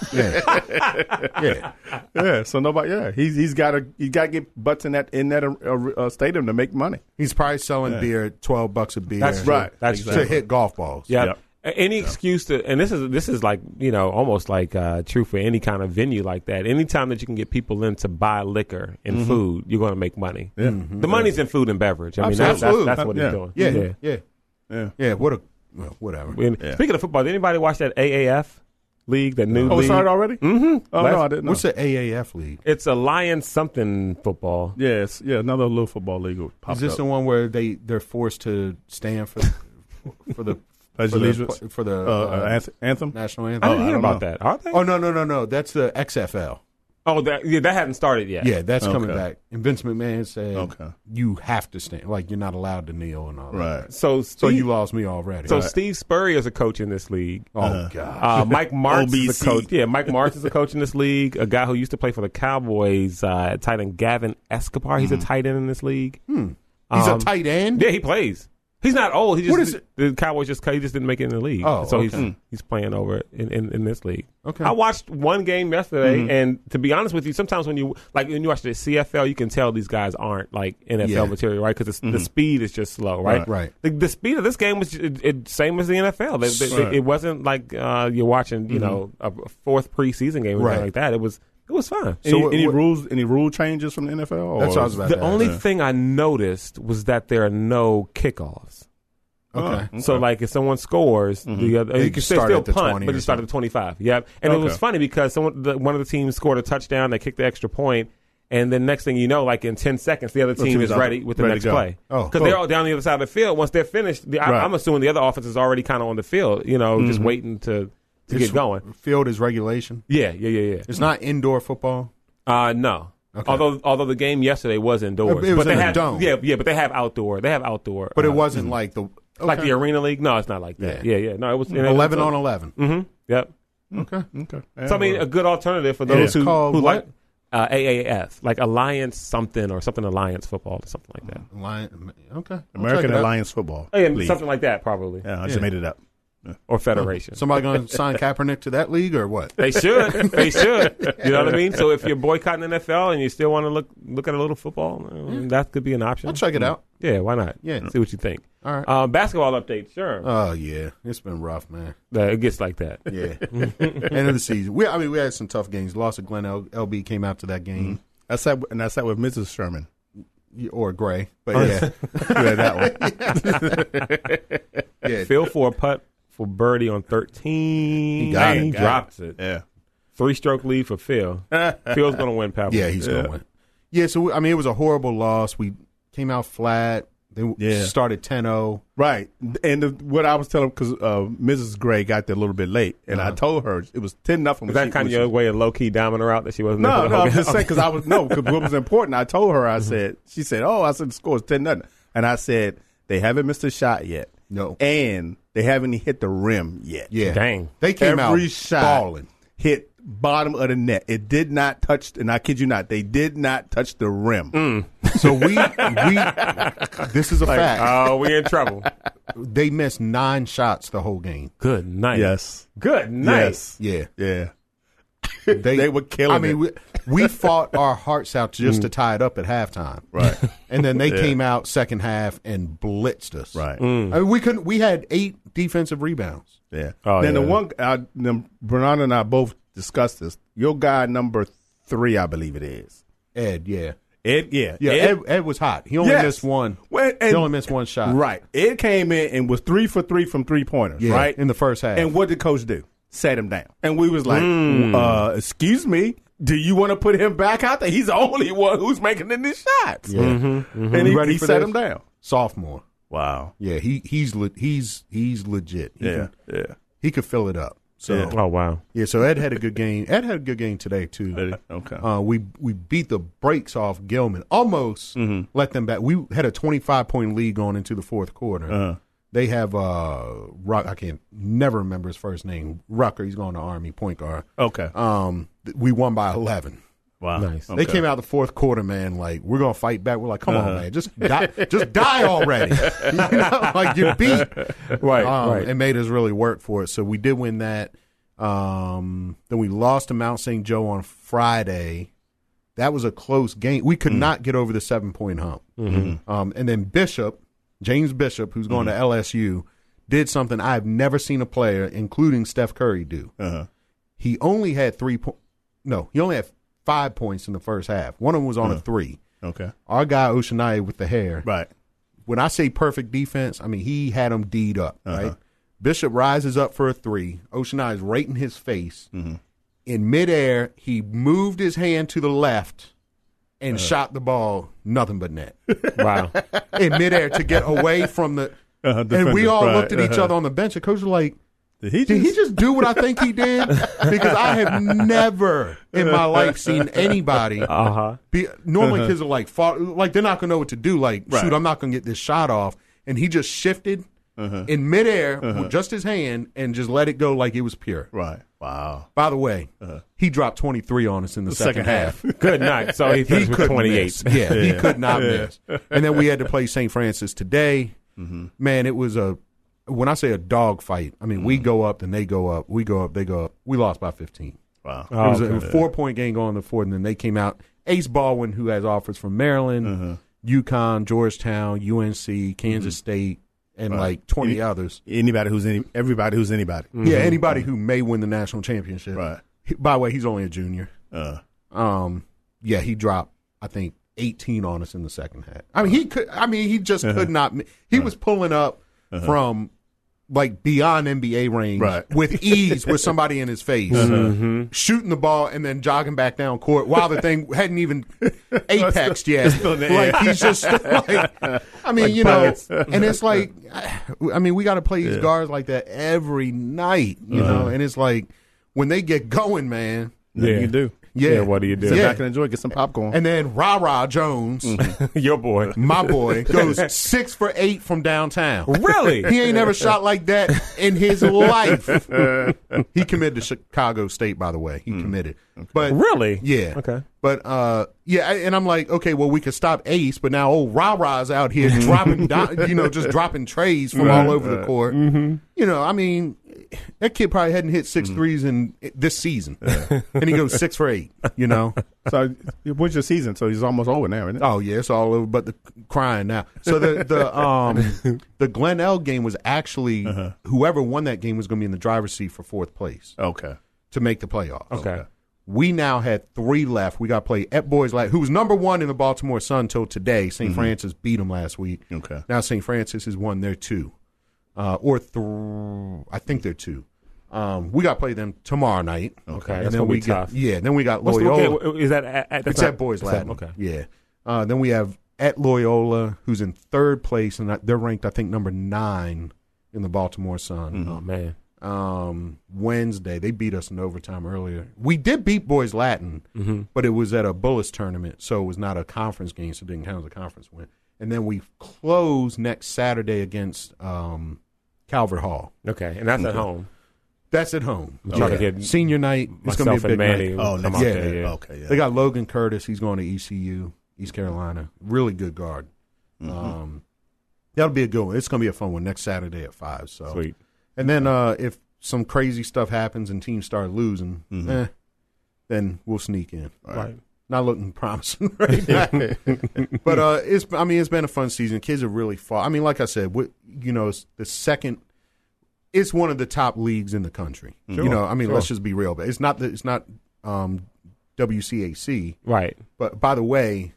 Speaker 4: Yeah. yeah.
Speaker 3: yeah. So nobody. Yeah. He's he's got to he's got to get butts in that in that uh, uh, stadium to make money.
Speaker 4: He's probably selling
Speaker 3: Yeah.
Speaker 4: beer at twelve bucks a beer.
Speaker 2: That's
Speaker 3: Right.
Speaker 2: That's
Speaker 3: Exactly.
Speaker 4: To hit golf balls.
Speaker 2: yeah.
Speaker 3: Yep.
Speaker 2: A- Any excuse to, and this is this is like you know almost like uh, true for any kind of venue like that. Anytime that you can get people in to buy liquor and food, you're going to make money.
Speaker 3: Yeah.
Speaker 2: The money's in food and beverage. I mean, that's, that's,
Speaker 4: Absolutely.
Speaker 2: that's what
Speaker 3: Yeah.
Speaker 2: he's doing.
Speaker 4: Yeah.
Speaker 2: yeah.
Speaker 4: Yeah.
Speaker 3: Yeah.
Speaker 4: Yeah. What a well, whatever.
Speaker 2: And
Speaker 3: Yeah.
Speaker 2: Speaking of football, did anybody watch that A A F league? That new
Speaker 3: Oh, it
Speaker 2: league?
Speaker 3: started already?
Speaker 2: Mm-hmm.
Speaker 3: Oh no, I didn't know.
Speaker 4: What's the A A F league?
Speaker 2: It's a Lions something football.
Speaker 3: Yeah, it's, yeah, another little football league popped
Speaker 4: Is this
Speaker 3: up.
Speaker 4: the one where they they're forced to stand for for the
Speaker 3: Pledge
Speaker 4: for the,
Speaker 3: allegiance?
Speaker 4: for the
Speaker 3: uh,
Speaker 4: uh,
Speaker 3: uh, anth- anthem?
Speaker 4: national
Speaker 2: I
Speaker 4: anthem?
Speaker 2: didn't
Speaker 3: I
Speaker 2: hear
Speaker 3: don't
Speaker 2: about
Speaker 3: know.
Speaker 2: that. Are they?
Speaker 4: Oh no no no no! That's the X F L.
Speaker 2: Oh, that, yeah, that hadn't started yet.
Speaker 4: Yeah, that's coming
Speaker 3: Okay.
Speaker 4: back. And Vince McMahon said,
Speaker 3: Okay.
Speaker 4: "You have to stand. Like you're not allowed to kneel and all that."
Speaker 3: Right.
Speaker 2: So,
Speaker 4: So
Speaker 2: Steve,
Speaker 4: you lost me already.
Speaker 2: so
Speaker 4: Right.
Speaker 2: Steve Spurrier is a coach in this league.
Speaker 4: oh
Speaker 3: Uh,
Speaker 4: god.
Speaker 2: Uh, Mike Martz
Speaker 3: O B
Speaker 2: is
Speaker 3: C.
Speaker 2: a coach. Yeah, Mike Martz is a coach in this league. A guy who used to play for the Cowboys. Uh, tight end Gavin Escobar. He's a tight end in this league.
Speaker 4: Hmm. He's
Speaker 2: um,
Speaker 4: a tight end.
Speaker 2: Yeah, he plays. He's not old. He just
Speaker 4: What is it?
Speaker 2: the Cowboys just he just didn't make it in the league.
Speaker 4: Oh,
Speaker 2: so
Speaker 4: okay.
Speaker 2: he's he's playing over in, in, in this league.
Speaker 4: Okay.
Speaker 2: I watched one game yesterday,
Speaker 3: Mm-hmm.
Speaker 2: and to be honest with you, sometimes when you like when you watch the C F L, you can tell these guys aren't like N F L
Speaker 4: Yeah.
Speaker 2: material, right? Because the speed is just slow, right?
Speaker 4: Mm-hmm. Right.
Speaker 2: The, the speed of this game was it, it, same as the N F L. They, they,
Speaker 3: Right.
Speaker 2: It wasn't like uh, you're watching, you know, a fourth preseason game or
Speaker 4: Right.
Speaker 2: anything like that. It was it was fine.
Speaker 3: Any,
Speaker 4: So what-
Speaker 3: any
Speaker 4: what-
Speaker 3: rules? Any rule changes from the N F L? Or?
Speaker 4: That's what I was about
Speaker 2: The
Speaker 4: to
Speaker 2: only
Speaker 4: ask.
Speaker 2: thing I noticed was that there are no kickoffs.
Speaker 4: Okay.
Speaker 3: Oh,
Speaker 2: So, like, if someone scores, the other,
Speaker 4: They
Speaker 2: you can still,
Speaker 4: start
Speaker 2: still
Speaker 4: at the
Speaker 2: punt,
Speaker 4: twenty
Speaker 2: but
Speaker 4: or
Speaker 2: you start at the twenty-five. Yep. And it was
Speaker 3: Okay.
Speaker 2: funny because someone, the, one of the teams scored a touchdown, they kicked the extra point, and then next thing you know, like in ten seconds, the other
Speaker 3: The
Speaker 2: team
Speaker 3: team's
Speaker 2: is
Speaker 3: out-
Speaker 2: ready with the
Speaker 3: ready
Speaker 2: next
Speaker 3: to go.
Speaker 2: play.
Speaker 4: Oh,
Speaker 2: because
Speaker 4: cool.
Speaker 2: they're all down the other side of the field. Once they're finished, the, I,
Speaker 3: Right.
Speaker 2: I'm assuming the other offense is already kind of on the field, you know, just waiting to, to
Speaker 4: It's-
Speaker 2: get going.
Speaker 4: Field is regulation.
Speaker 2: Yeah, yeah, yeah, yeah.
Speaker 4: It's not indoor football.
Speaker 2: Uh, no.
Speaker 4: Okay.
Speaker 2: Although, although the game yesterday was indoors,
Speaker 4: It was
Speaker 2: but they
Speaker 4: in a
Speaker 2: have,
Speaker 4: dome.
Speaker 2: yeah, yeah, but they have outdoor. They have outdoor,
Speaker 4: But
Speaker 2: uh,
Speaker 4: it wasn't like the
Speaker 2: like
Speaker 4: okay.
Speaker 2: the Arena League. No, it's not like that. Yeah, yeah. No, it was and it was,
Speaker 4: eleven
Speaker 2: uh,
Speaker 4: on eleven.
Speaker 2: Mm-hmm. Yep.
Speaker 4: Okay.
Speaker 3: Okay.
Speaker 2: So I mean, a good alternative for those
Speaker 3: Yeah.
Speaker 2: who,
Speaker 4: It's called
Speaker 2: who
Speaker 4: what?
Speaker 2: like uh, A A F, like Alliance something or something Alliance football or something like that.
Speaker 4: Lion, okay. I'll check
Speaker 3: American
Speaker 4: it out.
Speaker 3: Alliance Football
Speaker 2: Oh, yeah,
Speaker 3: League.
Speaker 2: something like that probably.
Speaker 3: Yeah, I
Speaker 4: Yeah.
Speaker 3: just made it up.
Speaker 2: or federation.
Speaker 4: Somebody going to sign Kaepernick to that league or what?
Speaker 2: They should. They should. You know what I mean? So if you're boycotting the N F L and you still want to look look at a little football, uh, that could be an option.
Speaker 4: I'll check it out.
Speaker 2: Yeah, why not?
Speaker 4: Yeah.
Speaker 2: See what you think.
Speaker 4: All right.
Speaker 2: Um, basketball update, sure.
Speaker 4: Oh, yeah. It's been rough, man.
Speaker 2: Uh, it gets like that.
Speaker 4: Yeah. End of the season. We, I mean, we had some tough games. Lost to Glenn L- LB came out to that game.
Speaker 3: I sat and I sat with Missus Sherman.
Speaker 4: Or Gray. But
Speaker 3: Oh,
Speaker 4: yeah.
Speaker 3: yeah, that one.
Speaker 4: yeah.
Speaker 2: Phil for a putt for birdie on thirteen.
Speaker 4: He got it,
Speaker 2: He
Speaker 4: got
Speaker 2: drops it.
Speaker 3: Yeah.
Speaker 2: Three stroke lead for Phil. Phil's going to win, Pablo.
Speaker 4: Yeah, he's going to win. Yeah, so, we, I mean, it was a horrible loss. We came out flat. They
Speaker 3: Yeah.
Speaker 4: started ten oh.
Speaker 3: Right. And the, what I was telling, because uh, Missus Gray got there a little bit late, and
Speaker 4: Uh-huh.
Speaker 3: I told her it was ten nothing.
Speaker 2: Is that kind of your way of low key doming her out that she wasn't
Speaker 3: No,
Speaker 2: there?
Speaker 3: no, I'm just saying because I was no, because what was important. I told her, I said, she said, "Oh, I said the score is ten nothing," and I said they haven't missed a shot yet,
Speaker 4: No.
Speaker 3: and they haven't hit the rim yet.
Speaker 4: Yeah.
Speaker 2: Dang.
Speaker 4: They came
Speaker 3: Every
Speaker 4: out
Speaker 3: shot
Speaker 4: balling.
Speaker 3: hit bottom of the net. It did not touch, and I kid you not, they did not touch the rim.
Speaker 4: So we, we this is a fact.
Speaker 2: Oh, we in trouble.
Speaker 4: They missed nine shots the whole game.
Speaker 2: Good night.
Speaker 3: Yes,
Speaker 2: Good night.
Speaker 3: yes,
Speaker 4: Yeah.
Speaker 3: yeah.
Speaker 4: They,
Speaker 3: They were killing
Speaker 4: I mean,
Speaker 3: it.
Speaker 4: we, we fought our hearts out just to tie it up at halftime.
Speaker 3: Right,
Speaker 4: And then they
Speaker 3: Yeah.
Speaker 4: came out second half and blitzed us.
Speaker 3: right.
Speaker 4: I mean, we couldn't. We had eight defensive rebounds.
Speaker 3: Yeah.
Speaker 2: Oh,
Speaker 3: then
Speaker 2: yeah.
Speaker 3: the one, uh, then Bernard and I both discussed this. Your guy number three, I believe it is.
Speaker 4: Ed, yeah,
Speaker 3: Ed, yeah,
Speaker 4: yeah. Ed, Ed was hot. He only
Speaker 3: Yes.
Speaker 4: missed one.
Speaker 3: Well, and-
Speaker 4: he only missed one shot.
Speaker 3: Right. Ed came in and was three for three from three pointers.
Speaker 4: Yeah,
Speaker 3: right
Speaker 4: in the first half.
Speaker 3: And what did coach do? Sat him down. And we was like,
Speaker 2: Mm.
Speaker 3: uh, excuse me, do you want to put him back out there? He's the only one who's making any shots.
Speaker 4: Yeah.
Speaker 2: Mm-hmm.
Speaker 3: And he,
Speaker 4: You ready
Speaker 3: he
Speaker 4: for
Speaker 3: sat
Speaker 4: this?
Speaker 3: him down.
Speaker 4: Sophomore.
Speaker 3: Wow.
Speaker 4: Yeah, he he's le- he's he's legit. He
Speaker 3: Yeah.
Speaker 4: can,
Speaker 3: Yeah.
Speaker 4: he could fill it up. So
Speaker 3: Yeah.
Speaker 2: Oh, wow.
Speaker 4: yeah, so Ed had a good game. Ed had a good game today too.
Speaker 3: Okay.
Speaker 4: Uh, we we beat the brakes off Gilman. Almost let them back. We had a twenty-five point lead going into the fourth quarter.
Speaker 3: Uh-huh.
Speaker 4: They have uh, Ruck. I can't never remember his first name. Rucker. He's going to Army point guard.
Speaker 3: Okay.
Speaker 4: Um, th- we won by eleven.
Speaker 3: Wow.
Speaker 2: Nice.
Speaker 4: They came out the fourth quarter, man. Like we're gonna fight back. We're like, come on, man, just die, just die already. You know, like you're beat.
Speaker 2: Right,
Speaker 4: Um,
Speaker 2: right.
Speaker 4: It made us really work for it. So we did win that. Um, then we lost to Mount Saint Joe on Friday. That was a close game. We could not get over the seven point hump. Um, and then Bishop, James Bishop, who's going to L S U, did something I've never seen a player, including Steph Curry, do.
Speaker 3: Uh-huh.
Speaker 4: He only had three po- No, he only had five points in the first half. One of them was on a three.
Speaker 3: Okay.
Speaker 4: Our guy Oceanai with the hair.
Speaker 3: Right.
Speaker 4: When I say perfect defense, I mean he had him D'd up.
Speaker 3: Uh-huh.
Speaker 4: Right. Bishop rises up for a three. Oceanai is right in his face. In midair, he moved his hand to the left and shot the ball nothing but net
Speaker 2: Wow.
Speaker 4: in midair to get away from the.
Speaker 3: Uh-huh,
Speaker 4: and we
Speaker 3: defender,
Speaker 4: all
Speaker 3: right,
Speaker 4: looked at each
Speaker 3: uh-huh.
Speaker 4: other on the bench. The coach was like,
Speaker 3: Did he
Speaker 4: "Did
Speaker 3: just,
Speaker 4: he just do what I think he did?" Because I have never in my life seen anybody.
Speaker 2: Uh huh.
Speaker 4: Be, normally, kids are like, fall, like they're not gonna know what to do. Like,
Speaker 3: Right.
Speaker 4: shoot, I'm not gonna get this shot off. And he just shifted in midair with just his hand and just let it go like it was pure.
Speaker 3: Right. Wow.
Speaker 4: By the way, he dropped twenty-three on us in the, second,
Speaker 3: second
Speaker 4: half.
Speaker 3: half.
Speaker 2: Good night. So he
Speaker 4: He
Speaker 2: finished with
Speaker 4: couldn't
Speaker 2: twenty-eight.
Speaker 4: miss. Yeah, he could not miss. And then we had to play Saint Francis today. Man, it was a when I say a dog fight, I mean we go up, then they go up, we go up, they go up. We lost by fifteen.
Speaker 3: Wow.
Speaker 2: Oh,
Speaker 4: It was
Speaker 2: okay.
Speaker 4: a four point game going to the fourth, and then they came out. Ace Baldwin, who has offers from Maryland, UConn, Georgetown, U N C, Kansas State, and like twenty
Speaker 3: Any-
Speaker 4: others.
Speaker 3: Anybody who's any, everybody who's anybody.
Speaker 4: Yeah, anybody who may win the national championship.
Speaker 3: Right.
Speaker 4: He- by the way, he's only a junior.
Speaker 3: Uh,
Speaker 4: Um, yeah, he dropped, I think, eighteen on us in the second half. I mean, he could. I mean, he just could not. mi- He was pulling up from like beyond N B A range
Speaker 3: Right.
Speaker 4: with ease with somebody in his face, shooting the ball and then jogging back down court while the thing hadn't even apexed yet.
Speaker 3: still in the air.
Speaker 4: Like he's just like, I mean,
Speaker 3: Like
Speaker 4: you know,
Speaker 3: buckets.
Speaker 4: and it's like, I mean, we got to play these guards like that every night, you know, and it's like when they get going, man.
Speaker 3: yeah.
Speaker 2: Yeah.
Speaker 3: You do.
Speaker 4: Yeah.
Speaker 2: Yeah, what do you do?
Speaker 3: Sit
Speaker 4: Yeah.
Speaker 3: back and enjoy. Get some popcorn.
Speaker 4: And then Ra Ra Jones,
Speaker 2: Your boy.
Speaker 4: my boy, goes six for eight from downtown.
Speaker 2: Really?
Speaker 4: He ain't never shot like that in his life. He committed to Chicago State, by the way. He committed. But
Speaker 2: Really?
Speaker 4: yeah.
Speaker 2: Okay.
Speaker 4: But uh, yeah, I- and I'm like, okay, well, we could stop Ace, but now old Ra Ra's out here dropping, do- you know, just dropping trays from all over the court.
Speaker 2: Mm-hmm.
Speaker 4: You know, I mean, that kid probably hadn't hit six threes in this season, and he goes six for eight. You know.
Speaker 3: So, what's your season? So he's almost over now, isn't it?
Speaker 4: Oh yeah, it's all over, but the crying now. So the the um the Glenn-L game was actually
Speaker 3: Uh-huh.
Speaker 4: whoever won that game was going to be in the driver's seat for fourth place
Speaker 3: Okay.
Speaker 4: to make the playoffs.
Speaker 2: Okay.
Speaker 4: We now had three left. We got to play at Boys Lad, who was number one in the Baltimore Sun till today. saint Francis beat them last week.
Speaker 3: Okay.
Speaker 4: Now Saint Francis has won their two, uh, or th- I think they're two. Um, we got to play them tomorrow night.
Speaker 2: Okay,
Speaker 4: and
Speaker 2: that's
Speaker 4: then
Speaker 2: gonna
Speaker 4: we
Speaker 2: be
Speaker 4: got
Speaker 2: tough.
Speaker 4: yeah. Then we got
Speaker 2: What's the,
Speaker 4: Loyola.
Speaker 2: okay, is that at, at, that's
Speaker 4: It's
Speaker 2: not-
Speaker 4: at Boys
Speaker 2: it's
Speaker 4: Latin.
Speaker 2: Okay.
Speaker 4: Yeah. Uh, then we have at Loyola, who's in third place, and they're ranked, I think, number nine in the Baltimore Sun.
Speaker 2: Oh man.
Speaker 4: Um, Wednesday, they beat us in overtime earlier. We did beat Boys Latin,
Speaker 2: Mm-hmm.
Speaker 4: but it was at a Bullets tournament, so it was not a conference game, so it didn't count as a conference win. And then we close next Saturday against um, Calvert Hall.
Speaker 2: Okay, and that's at home.
Speaker 4: That's at home.
Speaker 2: I'm trying to
Speaker 4: Yeah.
Speaker 2: get
Speaker 4: Senior night. It's going
Speaker 2: Myself
Speaker 4: to be a
Speaker 2: and
Speaker 4: big
Speaker 2: Manny.
Speaker 4: night.
Speaker 3: Oh,
Speaker 2: come
Speaker 3: next
Speaker 2: out
Speaker 4: yeah.
Speaker 2: there, yeah.
Speaker 3: Okay. Yeah.
Speaker 4: They got Logan Curtis. He's going to E C U, East Carolina. Really good guard.
Speaker 3: Mm-hmm.
Speaker 4: Um, that'll be a good one. It's going to be a fun one next Saturday at five. So,
Speaker 2: Sweet.
Speaker 4: and then uh, if some crazy stuff happens and teams start losing,
Speaker 3: Mhm.
Speaker 4: eh, then we'll sneak in.
Speaker 2: Right.
Speaker 4: Not looking promising right now, but uh, it's. I mean, it's been a fun season. Kids have really fought. I mean, like I said, what, you know, it's the second. It's one of the top leagues in the country.
Speaker 3: Sure,
Speaker 4: You know, I mean,
Speaker 3: sure.
Speaker 4: let's just be real. But it's not. The, it's not um, W C A C.
Speaker 2: Right.
Speaker 4: But by the way,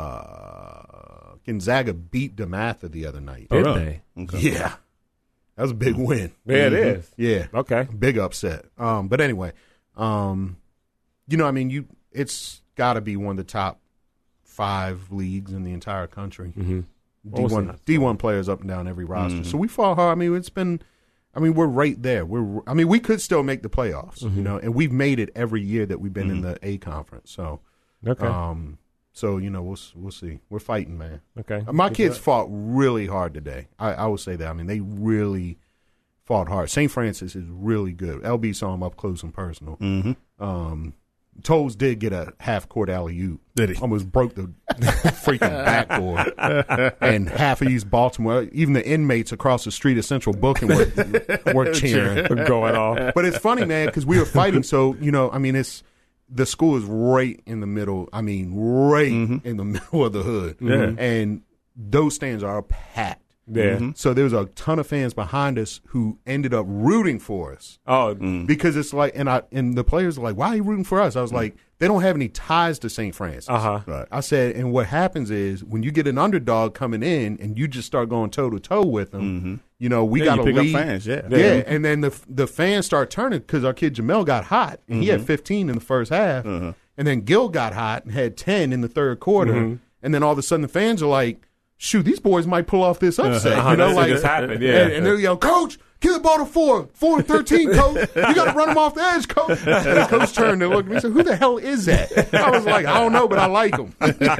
Speaker 4: uh, Gonzaga beat DeMatha the other night.
Speaker 2: Did
Speaker 3: really?
Speaker 2: they?
Speaker 3: Okay.
Speaker 4: Yeah, that was a big win.
Speaker 2: Yeah, it is.
Speaker 4: Yeah,
Speaker 2: Okay.
Speaker 4: big upset. Um, but anyway, um, you know, I mean, you it's got to be one of the top five leagues in the entire country.
Speaker 2: Mm-hmm.
Speaker 4: D one D one players up and down every roster. So we fought hard. I mean, it's been. I mean, we're right there. We're. I mean, we could still make the playoffs, you know, and we've made it every year that we've been in the A conference. So,
Speaker 2: Okay.
Speaker 4: um, so you know, we'll we'll see. We're fighting, man.
Speaker 2: okay.
Speaker 4: My kids fought really hard today. I, I would say that. I mean, they really fought hard. Saint Francis is really good. L B saw him up close and personal.
Speaker 3: Mm-hmm.
Speaker 4: Um, Toes did get a half court alley oop.
Speaker 3: Did he?
Speaker 4: Almost broke the freaking backboard. And half of East Baltimore, even the inmates across the street at Central Booking were, were cheering.
Speaker 2: Going off.
Speaker 4: But it's funny, man, because we were fighting. So, you know, I mean, it's the school is right in the middle. I mean, right
Speaker 3: Mm-hmm.
Speaker 4: in the middle of the hood.
Speaker 3: Yeah.
Speaker 4: And those stands are packed.
Speaker 2: Yeah.
Speaker 4: So there was a ton of fans behind us who ended up rooting for us
Speaker 2: Oh,
Speaker 4: because it's like, and I and the players are like, "Why are you rooting for us?" I was like, "They don't have any ties to Saint Francis."
Speaker 2: uh huh.
Speaker 3: Right.
Speaker 4: I said, and what happens is when you get an underdog coming in and you just start going toe to toe with them, you know, we
Speaker 3: Yeah,
Speaker 4: got
Speaker 3: you
Speaker 4: to
Speaker 3: pick
Speaker 4: lead.
Speaker 3: up fans. Yeah.
Speaker 4: Yeah, and then the the fans start turning because our kid Jamel got hot and he had fifteen in the first half, and then Gil got hot and had ten in the third quarter, and then all of a sudden the fans are like, "Shoot, these boys might pull off this upset."
Speaker 2: Uh-huh,
Speaker 4: You know,
Speaker 2: that's what
Speaker 4: like
Speaker 2: just happened, yeah.
Speaker 4: and, and they're yelling, "Coach, give the ball to four, four and thirteen, coach. You got to run them off the edge, coach." And the coach turned and looked at me and said, "Who the hell is that?" I was like, "I don't know, but I like him."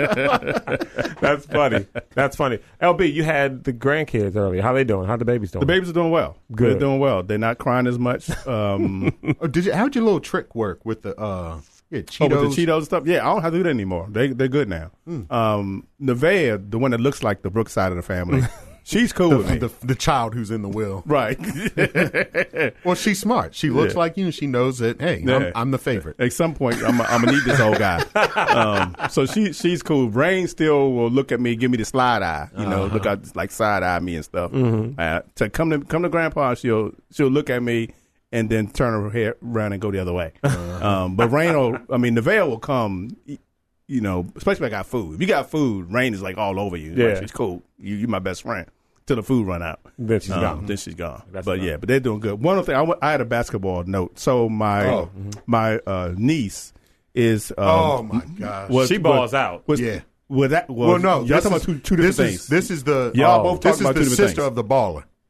Speaker 2: That's funny. That's funny. L B, you had the grandkids earlier. How they doing? How the babies doing?
Speaker 3: The babies are doing well.
Speaker 2: Good.
Speaker 3: They're doing well. They're not crying as much. Um,
Speaker 4: Oh, did you? How'd your little trick work with the uh, yeah, Cheetos?
Speaker 3: Oh, with the Cheetos stuff? Yeah, I don't have to do that anymore. They, they're good now. Um, Nevaeh, the one that looks like the Brooks side of the family, she's cool with me.
Speaker 4: The, the, the child who's in the will.
Speaker 3: Right.
Speaker 4: Well, she's smart. She looks
Speaker 3: Yeah.
Speaker 4: like you, and she knows that. Hey,
Speaker 3: Yeah.
Speaker 4: I'm, I'm the favorite.
Speaker 3: At some point, I'm, I'm gonna need this old guy. Um, so she she's cool. Rain still will look at me, give me the slide eye. You know, look out like side eye me and stuff. Uh, to come to come to Grandpa, she'll she'll look at me and then turn her head around and go the other way. Um, but Rain will, I mean, Nevaeh will come. You know, especially if I got food. If you got food, Rain is like all over you.
Speaker 2: Yeah.
Speaker 3: Like, she's cool. You you my best friend till the food run out.
Speaker 2: Then she's
Speaker 3: Um,
Speaker 2: gone.
Speaker 3: Then she's gone.
Speaker 2: That's
Speaker 3: but
Speaker 2: enough.
Speaker 3: yeah, but they're doing good. One other thing, I, w- I had a basketball note. So my
Speaker 4: Oh.
Speaker 3: my uh, niece is. Um,
Speaker 4: Oh my gosh.
Speaker 3: was-
Speaker 2: She balls
Speaker 3: was-
Speaker 2: out.
Speaker 3: Was,
Speaker 4: Yeah.
Speaker 3: Well, that was,
Speaker 4: Well, no,
Speaker 3: y'all
Speaker 4: this
Speaker 3: talking
Speaker 4: is-
Speaker 3: about two, two different
Speaker 4: this
Speaker 3: things.
Speaker 4: Is, this is the
Speaker 3: Y'all
Speaker 4: oh,
Speaker 3: both
Speaker 4: this
Speaker 3: talking about
Speaker 4: is
Speaker 3: two
Speaker 4: the
Speaker 3: different
Speaker 4: sister
Speaker 3: things.
Speaker 4: of the baller.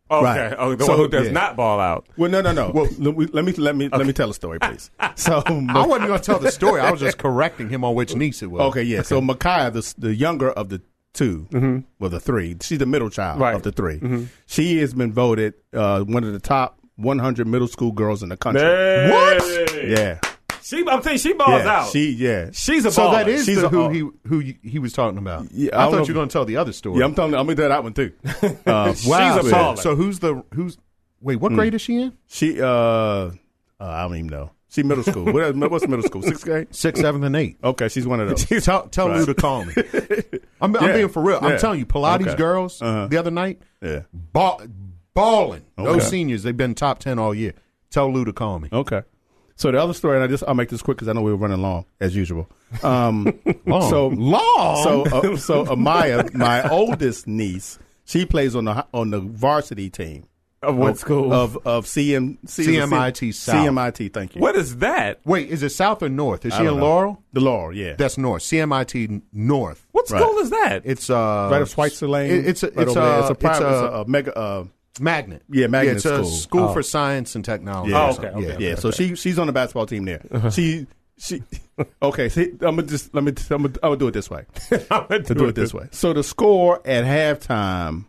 Speaker 2: Okay.
Speaker 3: Right.
Speaker 2: Oh, the
Speaker 3: So,
Speaker 2: one who does
Speaker 3: yeah.
Speaker 2: not ball out.
Speaker 3: Well, no, no, no. Well, let me let me let me, let me tell a story, please. So
Speaker 4: I wasn't going to tell the story. I was just correcting him on which niece it was.
Speaker 3: okay, yeah. So Micaiah, the the younger of the two, mm-hmm. well, the three, she's the middle child
Speaker 2: Right.
Speaker 3: of the three.
Speaker 2: Mm-hmm.
Speaker 3: She has been voted uh, one of the top one hundred middle school girls in the country.
Speaker 2: Hey.
Speaker 4: What?
Speaker 3: Yeah,
Speaker 2: She, I'm telling you, she balls
Speaker 3: yeah.
Speaker 2: out.
Speaker 3: She, yeah.
Speaker 2: She's a
Speaker 4: So
Speaker 2: baller.
Speaker 4: that is
Speaker 3: She's
Speaker 4: the,
Speaker 3: a-
Speaker 4: who
Speaker 3: uh,
Speaker 4: he who he, he was talking about.
Speaker 3: Yeah, I
Speaker 4: I,
Speaker 3: don't
Speaker 4: thought
Speaker 3: know
Speaker 4: you were going to tell the other story.
Speaker 3: Yeah, I'm telling. I'm gonna tell that one too. Uh,
Speaker 2: She's
Speaker 4: wow.
Speaker 2: a
Speaker 4: so,
Speaker 2: baller.
Speaker 4: so who's the who's? Wait, what grade is she in?
Speaker 3: she, uh, uh, I don't even know. She middle school. What, what's middle school? Sixth grade.
Speaker 4: Sixth, seventh, and eighth.
Speaker 3: Okay, she's one of those.
Speaker 4: Tell, tell Lou to call me. I'm, I'm
Speaker 3: Yeah.
Speaker 4: being for real.
Speaker 3: Yeah.
Speaker 4: I'm telling you, Pilates
Speaker 3: Okay.
Speaker 4: girls
Speaker 3: Uh-huh.
Speaker 4: the other night,
Speaker 3: Yeah.
Speaker 4: ball, balling.
Speaker 3: Okay.
Speaker 4: Those seniors, they've been top ten all year. Tell Lou to call me.
Speaker 3: Okay. So the other story, and I just I'll make this quick because I know we were running long as usual. Um,
Speaker 4: Long.
Speaker 3: So
Speaker 4: Long?
Speaker 3: So uh, so Amaya, my oldest niece, she plays on the on the varsity team
Speaker 2: Of what
Speaker 3: of,
Speaker 2: school?
Speaker 3: of of C M
Speaker 4: C M I T South.
Speaker 3: C M I T. Thank you.
Speaker 2: What is that?
Speaker 4: Wait, is it South or North? Is
Speaker 3: I
Speaker 4: she
Speaker 3: don't
Speaker 4: in
Speaker 3: know.
Speaker 4: Laurel?
Speaker 3: The Laurel, yeah.
Speaker 4: That's North. C M I T North.
Speaker 2: What
Speaker 3: Right.
Speaker 2: school is that?
Speaker 4: It's uh,
Speaker 3: right of Schweitzer Lane.
Speaker 4: it- it's a,
Speaker 3: right
Speaker 4: it's
Speaker 3: over there.
Speaker 4: a,
Speaker 3: it's a private.
Speaker 4: it's
Speaker 3: It's
Speaker 4: a,
Speaker 3: a, a mega. Uh,
Speaker 4: magnet.
Speaker 3: Yeah, magnet
Speaker 4: it's a
Speaker 3: school.
Speaker 4: school
Speaker 2: Oh.
Speaker 4: for science and technology.
Speaker 3: Yeah.
Speaker 2: Oh,
Speaker 4: or
Speaker 2: okay,
Speaker 4: something.
Speaker 2: okay,
Speaker 4: Yeah.
Speaker 2: okay.
Speaker 3: yeah. So she she's on the basketball team there. She she. Okay. See, I'm gonna just let me. I'm gonna, I'm gonna do it this way.
Speaker 2: I'm gonna
Speaker 3: To do it this way. So the score at halftime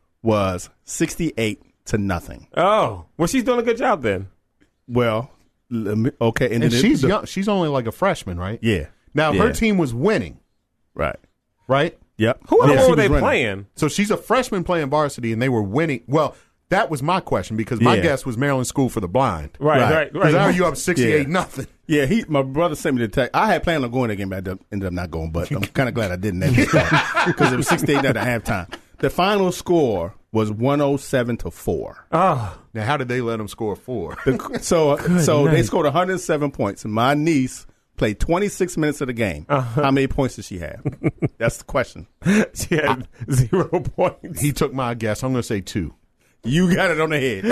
Speaker 3: was sixty-eight to nothing.
Speaker 2: Oh, well, she's doing a good job then.
Speaker 3: Well, let me- okay, and,
Speaker 4: And
Speaker 3: then
Speaker 4: she's
Speaker 3: the,
Speaker 4: young. She's only like a freshman, right?
Speaker 3: Yeah.
Speaker 4: Now
Speaker 3: yeah,
Speaker 4: her team was winning,
Speaker 3: Right.
Speaker 4: right?
Speaker 3: Yep.
Speaker 2: Who
Speaker 3: Yeah,
Speaker 2: else
Speaker 3: she
Speaker 2: were
Speaker 3: was
Speaker 2: they
Speaker 3: running.
Speaker 2: playing?
Speaker 4: So she's a freshman playing varsity, and they were winning. Well, that was my question because my
Speaker 3: Yeah.
Speaker 4: guess was Maryland School for the Blind.
Speaker 2: Right,
Speaker 3: Right.
Speaker 2: right,
Speaker 4: Because
Speaker 2: right.
Speaker 4: now you up sixty-eight
Speaker 3: Yeah.
Speaker 4: nothing.
Speaker 3: Yeah, he. My brother sent me the text. I had planned on going to the game, but I ended up not going. But I'm kind of glad I didn't because it was sixty-eight at the halftime. The final score was one oh seven to four.
Speaker 2: Oh,
Speaker 4: Now, how did they let them score four?
Speaker 3: The- so so
Speaker 2: night.
Speaker 3: they scored one hundred seven points. And my niece played twenty-six minutes of the game.
Speaker 2: Uh-huh.
Speaker 3: How many points did she have? That's the question.
Speaker 2: she had zero points.
Speaker 4: He took my guess. I'm going to say two.
Speaker 3: You got it on the head.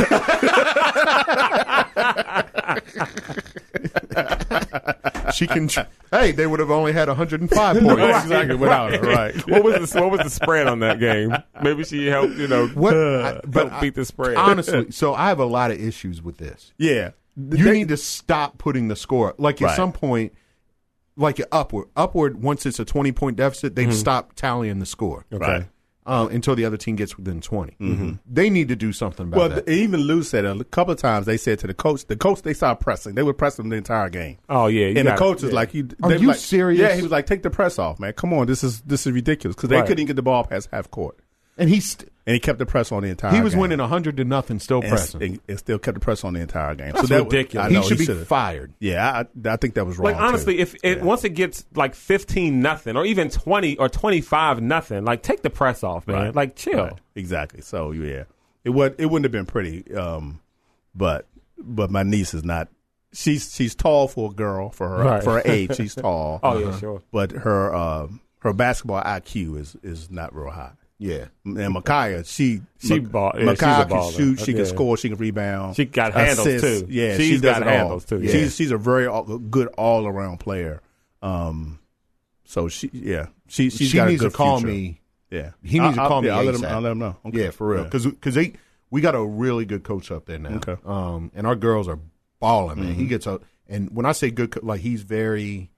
Speaker 4: She can. Hey, they would have only had one hundred five points.
Speaker 3: Right, exactly, without her, right.
Speaker 2: What was the what was the spread on that game? Maybe she helped you know
Speaker 4: What?
Speaker 2: uh,
Speaker 4: but
Speaker 2: help beat the spread.
Speaker 4: Honestly, so I have a lot of issues with this.
Speaker 3: Yeah.
Speaker 4: You
Speaker 3: They-
Speaker 4: need to stop putting the score. Like at
Speaker 3: Right.
Speaker 4: some point, like upward, upward. Once it's a twenty point deficit, they
Speaker 3: Mm-hmm.
Speaker 4: stop tallying the score.
Speaker 3: Right.
Speaker 4: Um, until the other team gets within twenty. Mm-hmm. They need to do something about
Speaker 3: Well,
Speaker 4: that.
Speaker 3: the, even Lou said a couple of times they said to the coach, the coach, they started pressing. They would press them the entire game.
Speaker 2: Oh yeah, you
Speaker 3: And the
Speaker 2: got-
Speaker 3: coach was
Speaker 2: yeah.
Speaker 3: like, you,
Speaker 4: Are
Speaker 3: they were
Speaker 4: you
Speaker 3: like,
Speaker 4: serious?
Speaker 3: Yeah, he was like, take the press off, man. Come on, this is this is ridiculous because they
Speaker 2: Right.
Speaker 3: couldn't even get the ball past half court,
Speaker 4: and he's st-
Speaker 3: and he kept the press on the entire.
Speaker 4: he was
Speaker 3: game.
Speaker 4: winning a hundred to nothing, still
Speaker 3: and,
Speaker 4: pressing.
Speaker 3: and, and still kept the press on the entire game.
Speaker 2: That's
Speaker 3: so that,
Speaker 2: ridiculous.
Speaker 3: I
Speaker 4: he
Speaker 3: know,
Speaker 4: should be
Speaker 3: should've-
Speaker 4: fired.
Speaker 3: Yeah, I, I think that was wrong.
Speaker 2: Like honestly,
Speaker 3: too.
Speaker 2: if it
Speaker 3: Yeah.
Speaker 2: once it gets like fifteen nothing or even twenty or twenty five nothing, like take the press off, man.
Speaker 3: Right.
Speaker 2: Like chill.
Speaker 3: Right. Exactly. So yeah, it would it wouldn't have been pretty. Um, but but my niece is not. She's she's tall for a girl for her
Speaker 2: Right.
Speaker 3: for her age. She's tall.
Speaker 2: Oh yeah, sure.
Speaker 3: But her uh, her basketball I Q is is not real high.
Speaker 4: Yeah.
Speaker 3: And Micaiah, she
Speaker 2: She
Speaker 3: Ma-
Speaker 2: ball- yeah,
Speaker 3: Micaiah
Speaker 2: she's a
Speaker 3: can
Speaker 2: baller.
Speaker 3: shoot. She
Speaker 2: Yeah.
Speaker 3: can score. She can rebound.
Speaker 2: She got handles,
Speaker 3: assist.
Speaker 2: too.
Speaker 3: Yeah,
Speaker 2: She's
Speaker 3: she does
Speaker 2: got
Speaker 3: it all.
Speaker 2: handles, too, yeah.
Speaker 3: She's she's a very all, good all around player. Um, so she yeah she she's
Speaker 4: she
Speaker 3: got
Speaker 4: needs
Speaker 3: a
Speaker 4: to
Speaker 3: good
Speaker 4: call
Speaker 3: future.
Speaker 4: me.
Speaker 3: Yeah,
Speaker 4: He needs to
Speaker 3: I'll-
Speaker 4: call
Speaker 3: I'll,
Speaker 4: me
Speaker 3: yeah, I'll let him.
Speaker 4: ASAP.
Speaker 3: I'll let him know. Okay.
Speaker 4: Yeah, for real.
Speaker 3: Yeah.
Speaker 4: Because they we got a really good coach up there now.
Speaker 3: Okay.
Speaker 4: Um, and our girls are balling, man.
Speaker 3: Mm-hmm.
Speaker 4: He gets a and when I say good, co- like he's very,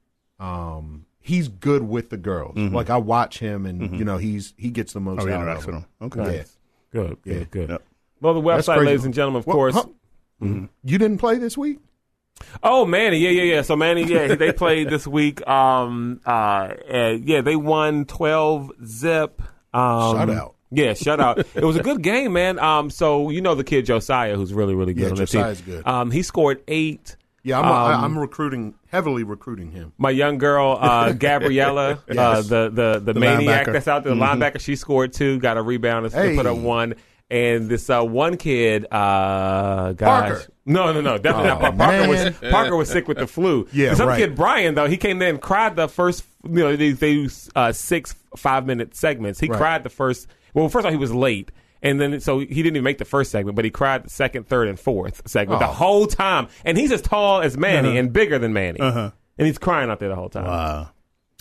Speaker 4: um, he's good with the girls. Like I watch him, and you know he's he gets the most
Speaker 3: Mm-hmm. Oh, he
Speaker 4: out
Speaker 3: interacts
Speaker 4: of
Speaker 3: with
Speaker 4: them.
Speaker 3: them. Okay.
Speaker 4: Yeah.
Speaker 2: Good, good,
Speaker 4: Yeah.
Speaker 2: good.
Speaker 3: Yep.
Speaker 2: Well, the
Speaker 4: That's
Speaker 2: website,
Speaker 4: crazy.
Speaker 2: ladies and gentlemen, of
Speaker 4: Well,
Speaker 2: course.
Speaker 4: huh? You didn't play this week?
Speaker 2: Oh, Manny, yeah, yeah, yeah. So Manny, yeah, they played this week. Um, uh, uh, yeah, they won twelve zip. Um,
Speaker 4: Shutout.
Speaker 2: Yeah, shutout. It was a good game, man. Um, so you know the kid Josiah, who's really, really good
Speaker 4: Yeah,
Speaker 2: on the
Speaker 4: Josiah's
Speaker 2: team.
Speaker 4: good.
Speaker 2: Um, he scored eight.
Speaker 4: Yeah, I'm,
Speaker 2: Um,
Speaker 4: I, I'm recruiting heavily recruiting him.
Speaker 2: My young girl, uh, Gabriella, uh,
Speaker 4: Yes.
Speaker 2: the the the,
Speaker 3: The
Speaker 2: maniac
Speaker 3: linebacker.
Speaker 2: that's out there, the
Speaker 3: Mhm.
Speaker 2: linebacker. She scored two, got a rebound, and
Speaker 4: Hey.
Speaker 2: put up one. And this uh, one kid, uh, gosh,
Speaker 4: Parker.
Speaker 2: no, no, no, definitely
Speaker 4: Oh,
Speaker 2: not. Parker
Speaker 4: man.
Speaker 2: was Parker was sick with the flu.
Speaker 4: Yeah,
Speaker 2: Some
Speaker 4: right.
Speaker 2: kid Brian though, he came there and cried the first. You know, they, they do uh, six five minute segments. He
Speaker 4: Right.
Speaker 2: cried the first. Well, first of all, he was late. And then, so he didn't even make the first segment, but he cried the second, third, and fourth segment the
Speaker 4: Oh.
Speaker 2: whole time. And he's as tall as Manny
Speaker 3: Uh-huh.
Speaker 2: and bigger than Manny.
Speaker 3: Uh-huh.
Speaker 2: And he's crying out there the whole time.
Speaker 3: Wow.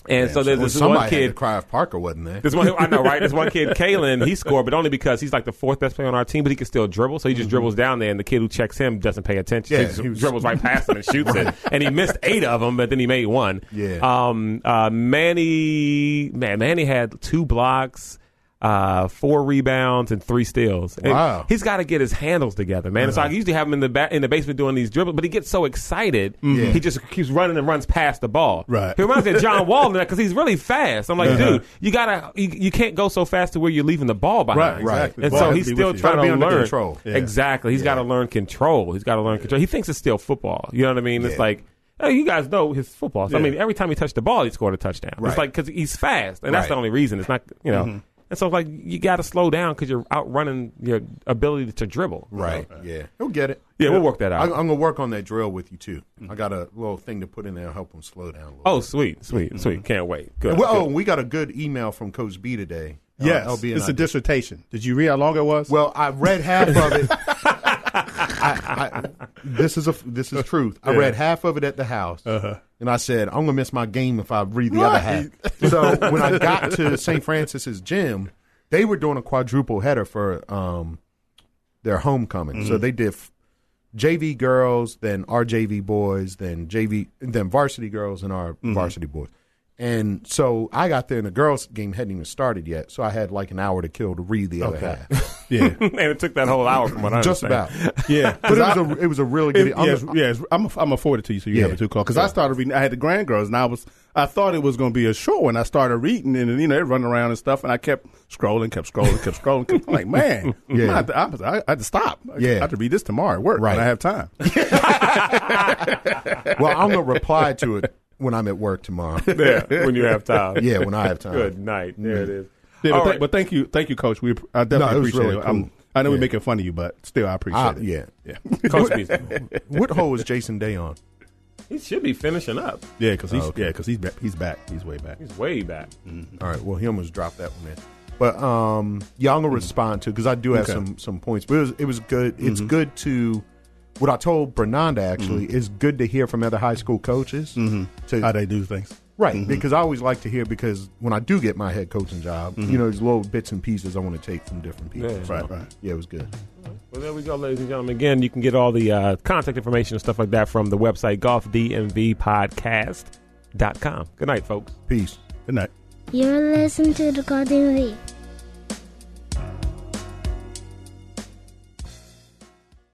Speaker 2: And so there's
Speaker 4: Well,
Speaker 2: this
Speaker 4: somebody
Speaker 2: one kid.
Speaker 4: had to cry if Parker wasn't there.
Speaker 2: This one, I know, right? This one kid, Kalen, he scored, but only because he's like the fourth best player on our team, but he can still dribble. So he just mm-hmm. dribbles down there, and the kid who checks him doesn't pay attention.
Speaker 4: Yeah,
Speaker 2: he just
Speaker 4: he was,
Speaker 2: dribbles right past him and shoots right. it. And he missed eight of them, but then he made one.
Speaker 4: Yeah.
Speaker 2: Um. Uh. Manny, man, Manny had two blocks. Uh, four rebounds and three steals. And
Speaker 4: wow,
Speaker 2: he's got to get his handles together, man. Uh-huh. So I usually have him in the ba- in the basement doing these dribbles, but he gets so excited, mm-hmm. he just keeps running and runs past the ball.
Speaker 3: Right.
Speaker 2: He reminds me of John Wall because he's really fast. I'm like,
Speaker 3: uh-huh.
Speaker 2: dude, you gotta, you, you can't go so fast to where you're leaving the ball behind.
Speaker 3: Right, exactly.
Speaker 2: And
Speaker 3: Ball
Speaker 2: so he's still trying to,
Speaker 4: be
Speaker 2: to
Speaker 4: under
Speaker 2: learn
Speaker 4: control.
Speaker 2: Yeah. Exactly. He's yeah. got to learn control. He's got to learn yeah. control. He thinks it's still football. You know what I mean? Yeah. It's like. Hey, you guys know his football. So, yeah. I mean, every time he touched the ball, he scored a touchdown.
Speaker 4: Right.
Speaker 2: It's like because he's fast, and
Speaker 4: right.
Speaker 2: that's the only reason. It's not, you know. Mm-hmm. And so, like, you got to slow down because you're outrunning your ability to dribble.
Speaker 4: Right. right. Yeah. He'll get it.
Speaker 2: Yeah, we'll work that out.
Speaker 4: I, I'm going to work on that drill with you, too. Mm-hmm. I got a little thing to put in there to help him slow down a little
Speaker 2: Oh,
Speaker 4: bit.
Speaker 2: sweet, sweet, mm-hmm. sweet. Can't wait. Good.
Speaker 4: Well,
Speaker 2: good.
Speaker 4: Oh, we got a good email from Coach B today.
Speaker 3: Yes.
Speaker 4: Uh, L B
Speaker 3: it's
Speaker 4: I
Speaker 3: a dissertation. Did you read how long it was?
Speaker 4: Well, I read half of it. I, I, this is a this is truth. I
Speaker 3: yeah.
Speaker 4: read half of it at the house,
Speaker 3: uh-huh.
Speaker 4: and I said I'm gonna miss my game if I read the right. other half. So when I got to Saint Francis's gym, they were doing a quadruple header for um, their homecoming. Mm-hmm. So they did f- J V girls, then our J V boys, then J V, then varsity girls, and our mm-hmm. varsity boys. And so I got there, and the girls' game hadn't even started yet. So I had like an hour to kill to read the other
Speaker 3: okay.
Speaker 4: half.
Speaker 3: Yeah,
Speaker 2: and it took that whole hour from what I
Speaker 4: just
Speaker 2: understand.
Speaker 4: about.
Speaker 3: Yeah,
Speaker 4: but it was a it was a really good.
Speaker 3: It,
Speaker 4: I'm
Speaker 3: yeah,
Speaker 4: just,
Speaker 3: yeah, I'm I'm gonna forward it to you so you
Speaker 4: yeah.
Speaker 3: have it too, call because
Speaker 4: yeah.
Speaker 3: I started reading. I had the grand girls, and I was I thought it was gonna be a short one. I started reading, and you know, they're running around and stuff, and I kept scrolling, kept scrolling, kept scrolling. Kept, I'm like, man,
Speaker 4: yeah,
Speaker 3: I had, to, I, I, I had to stop. I,
Speaker 4: yeah,
Speaker 3: I had to read this tomorrow at work.
Speaker 4: Right,
Speaker 3: when I have time.
Speaker 4: Well, I'm gonna reply to it when I'm at work tomorrow.
Speaker 2: Yeah, when you have time.
Speaker 4: Yeah, when I have time.
Speaker 2: Good night. There it is.
Speaker 3: Yeah, but,
Speaker 2: right.
Speaker 3: th- but thank you, thank you, Coach. We I definitely
Speaker 4: no, it was
Speaker 3: appreciate
Speaker 4: really
Speaker 3: it.
Speaker 4: cool.
Speaker 3: I'm, I know
Speaker 4: yeah.
Speaker 3: we're making fun of you, but still, I appreciate
Speaker 4: I,
Speaker 3: it.
Speaker 4: Yeah,
Speaker 3: yeah.
Speaker 2: Coach
Speaker 4: what hole is Jason Day on?
Speaker 2: He should be finishing up.
Speaker 3: Yeah, because he's
Speaker 4: oh, okay.
Speaker 3: yeah, because he's back. He's back. He's way back.
Speaker 2: He's way back.
Speaker 4: Mm-hmm. All right. Well, he almost dropped that one in. But um, yeah, I'm gonna respond to because I do have
Speaker 3: okay.
Speaker 4: some some points. But it was it was good. It's
Speaker 3: mm-hmm.
Speaker 4: good to. What I told Bernanda actually
Speaker 3: mm-hmm.
Speaker 4: is good to hear from other high school coaches
Speaker 3: mm-hmm.
Speaker 4: to,
Speaker 3: how they do things.
Speaker 4: Right,
Speaker 3: mm-hmm.
Speaker 4: because I always like to hear because when I do get my head coaching job, mm-hmm. you know, there's little bits and pieces I want to take from different people.
Speaker 2: Yeah.
Speaker 4: So,
Speaker 3: right, right.
Speaker 4: Yeah, it was good.
Speaker 2: Well, there we go, ladies and gentlemen. Again, you can get all the uh, contact information and stuff like that from the website golf d m v podcast dot com. Good night, folks.
Speaker 4: Peace.
Speaker 3: Good night.
Speaker 5: You're listening to the Golf D M V.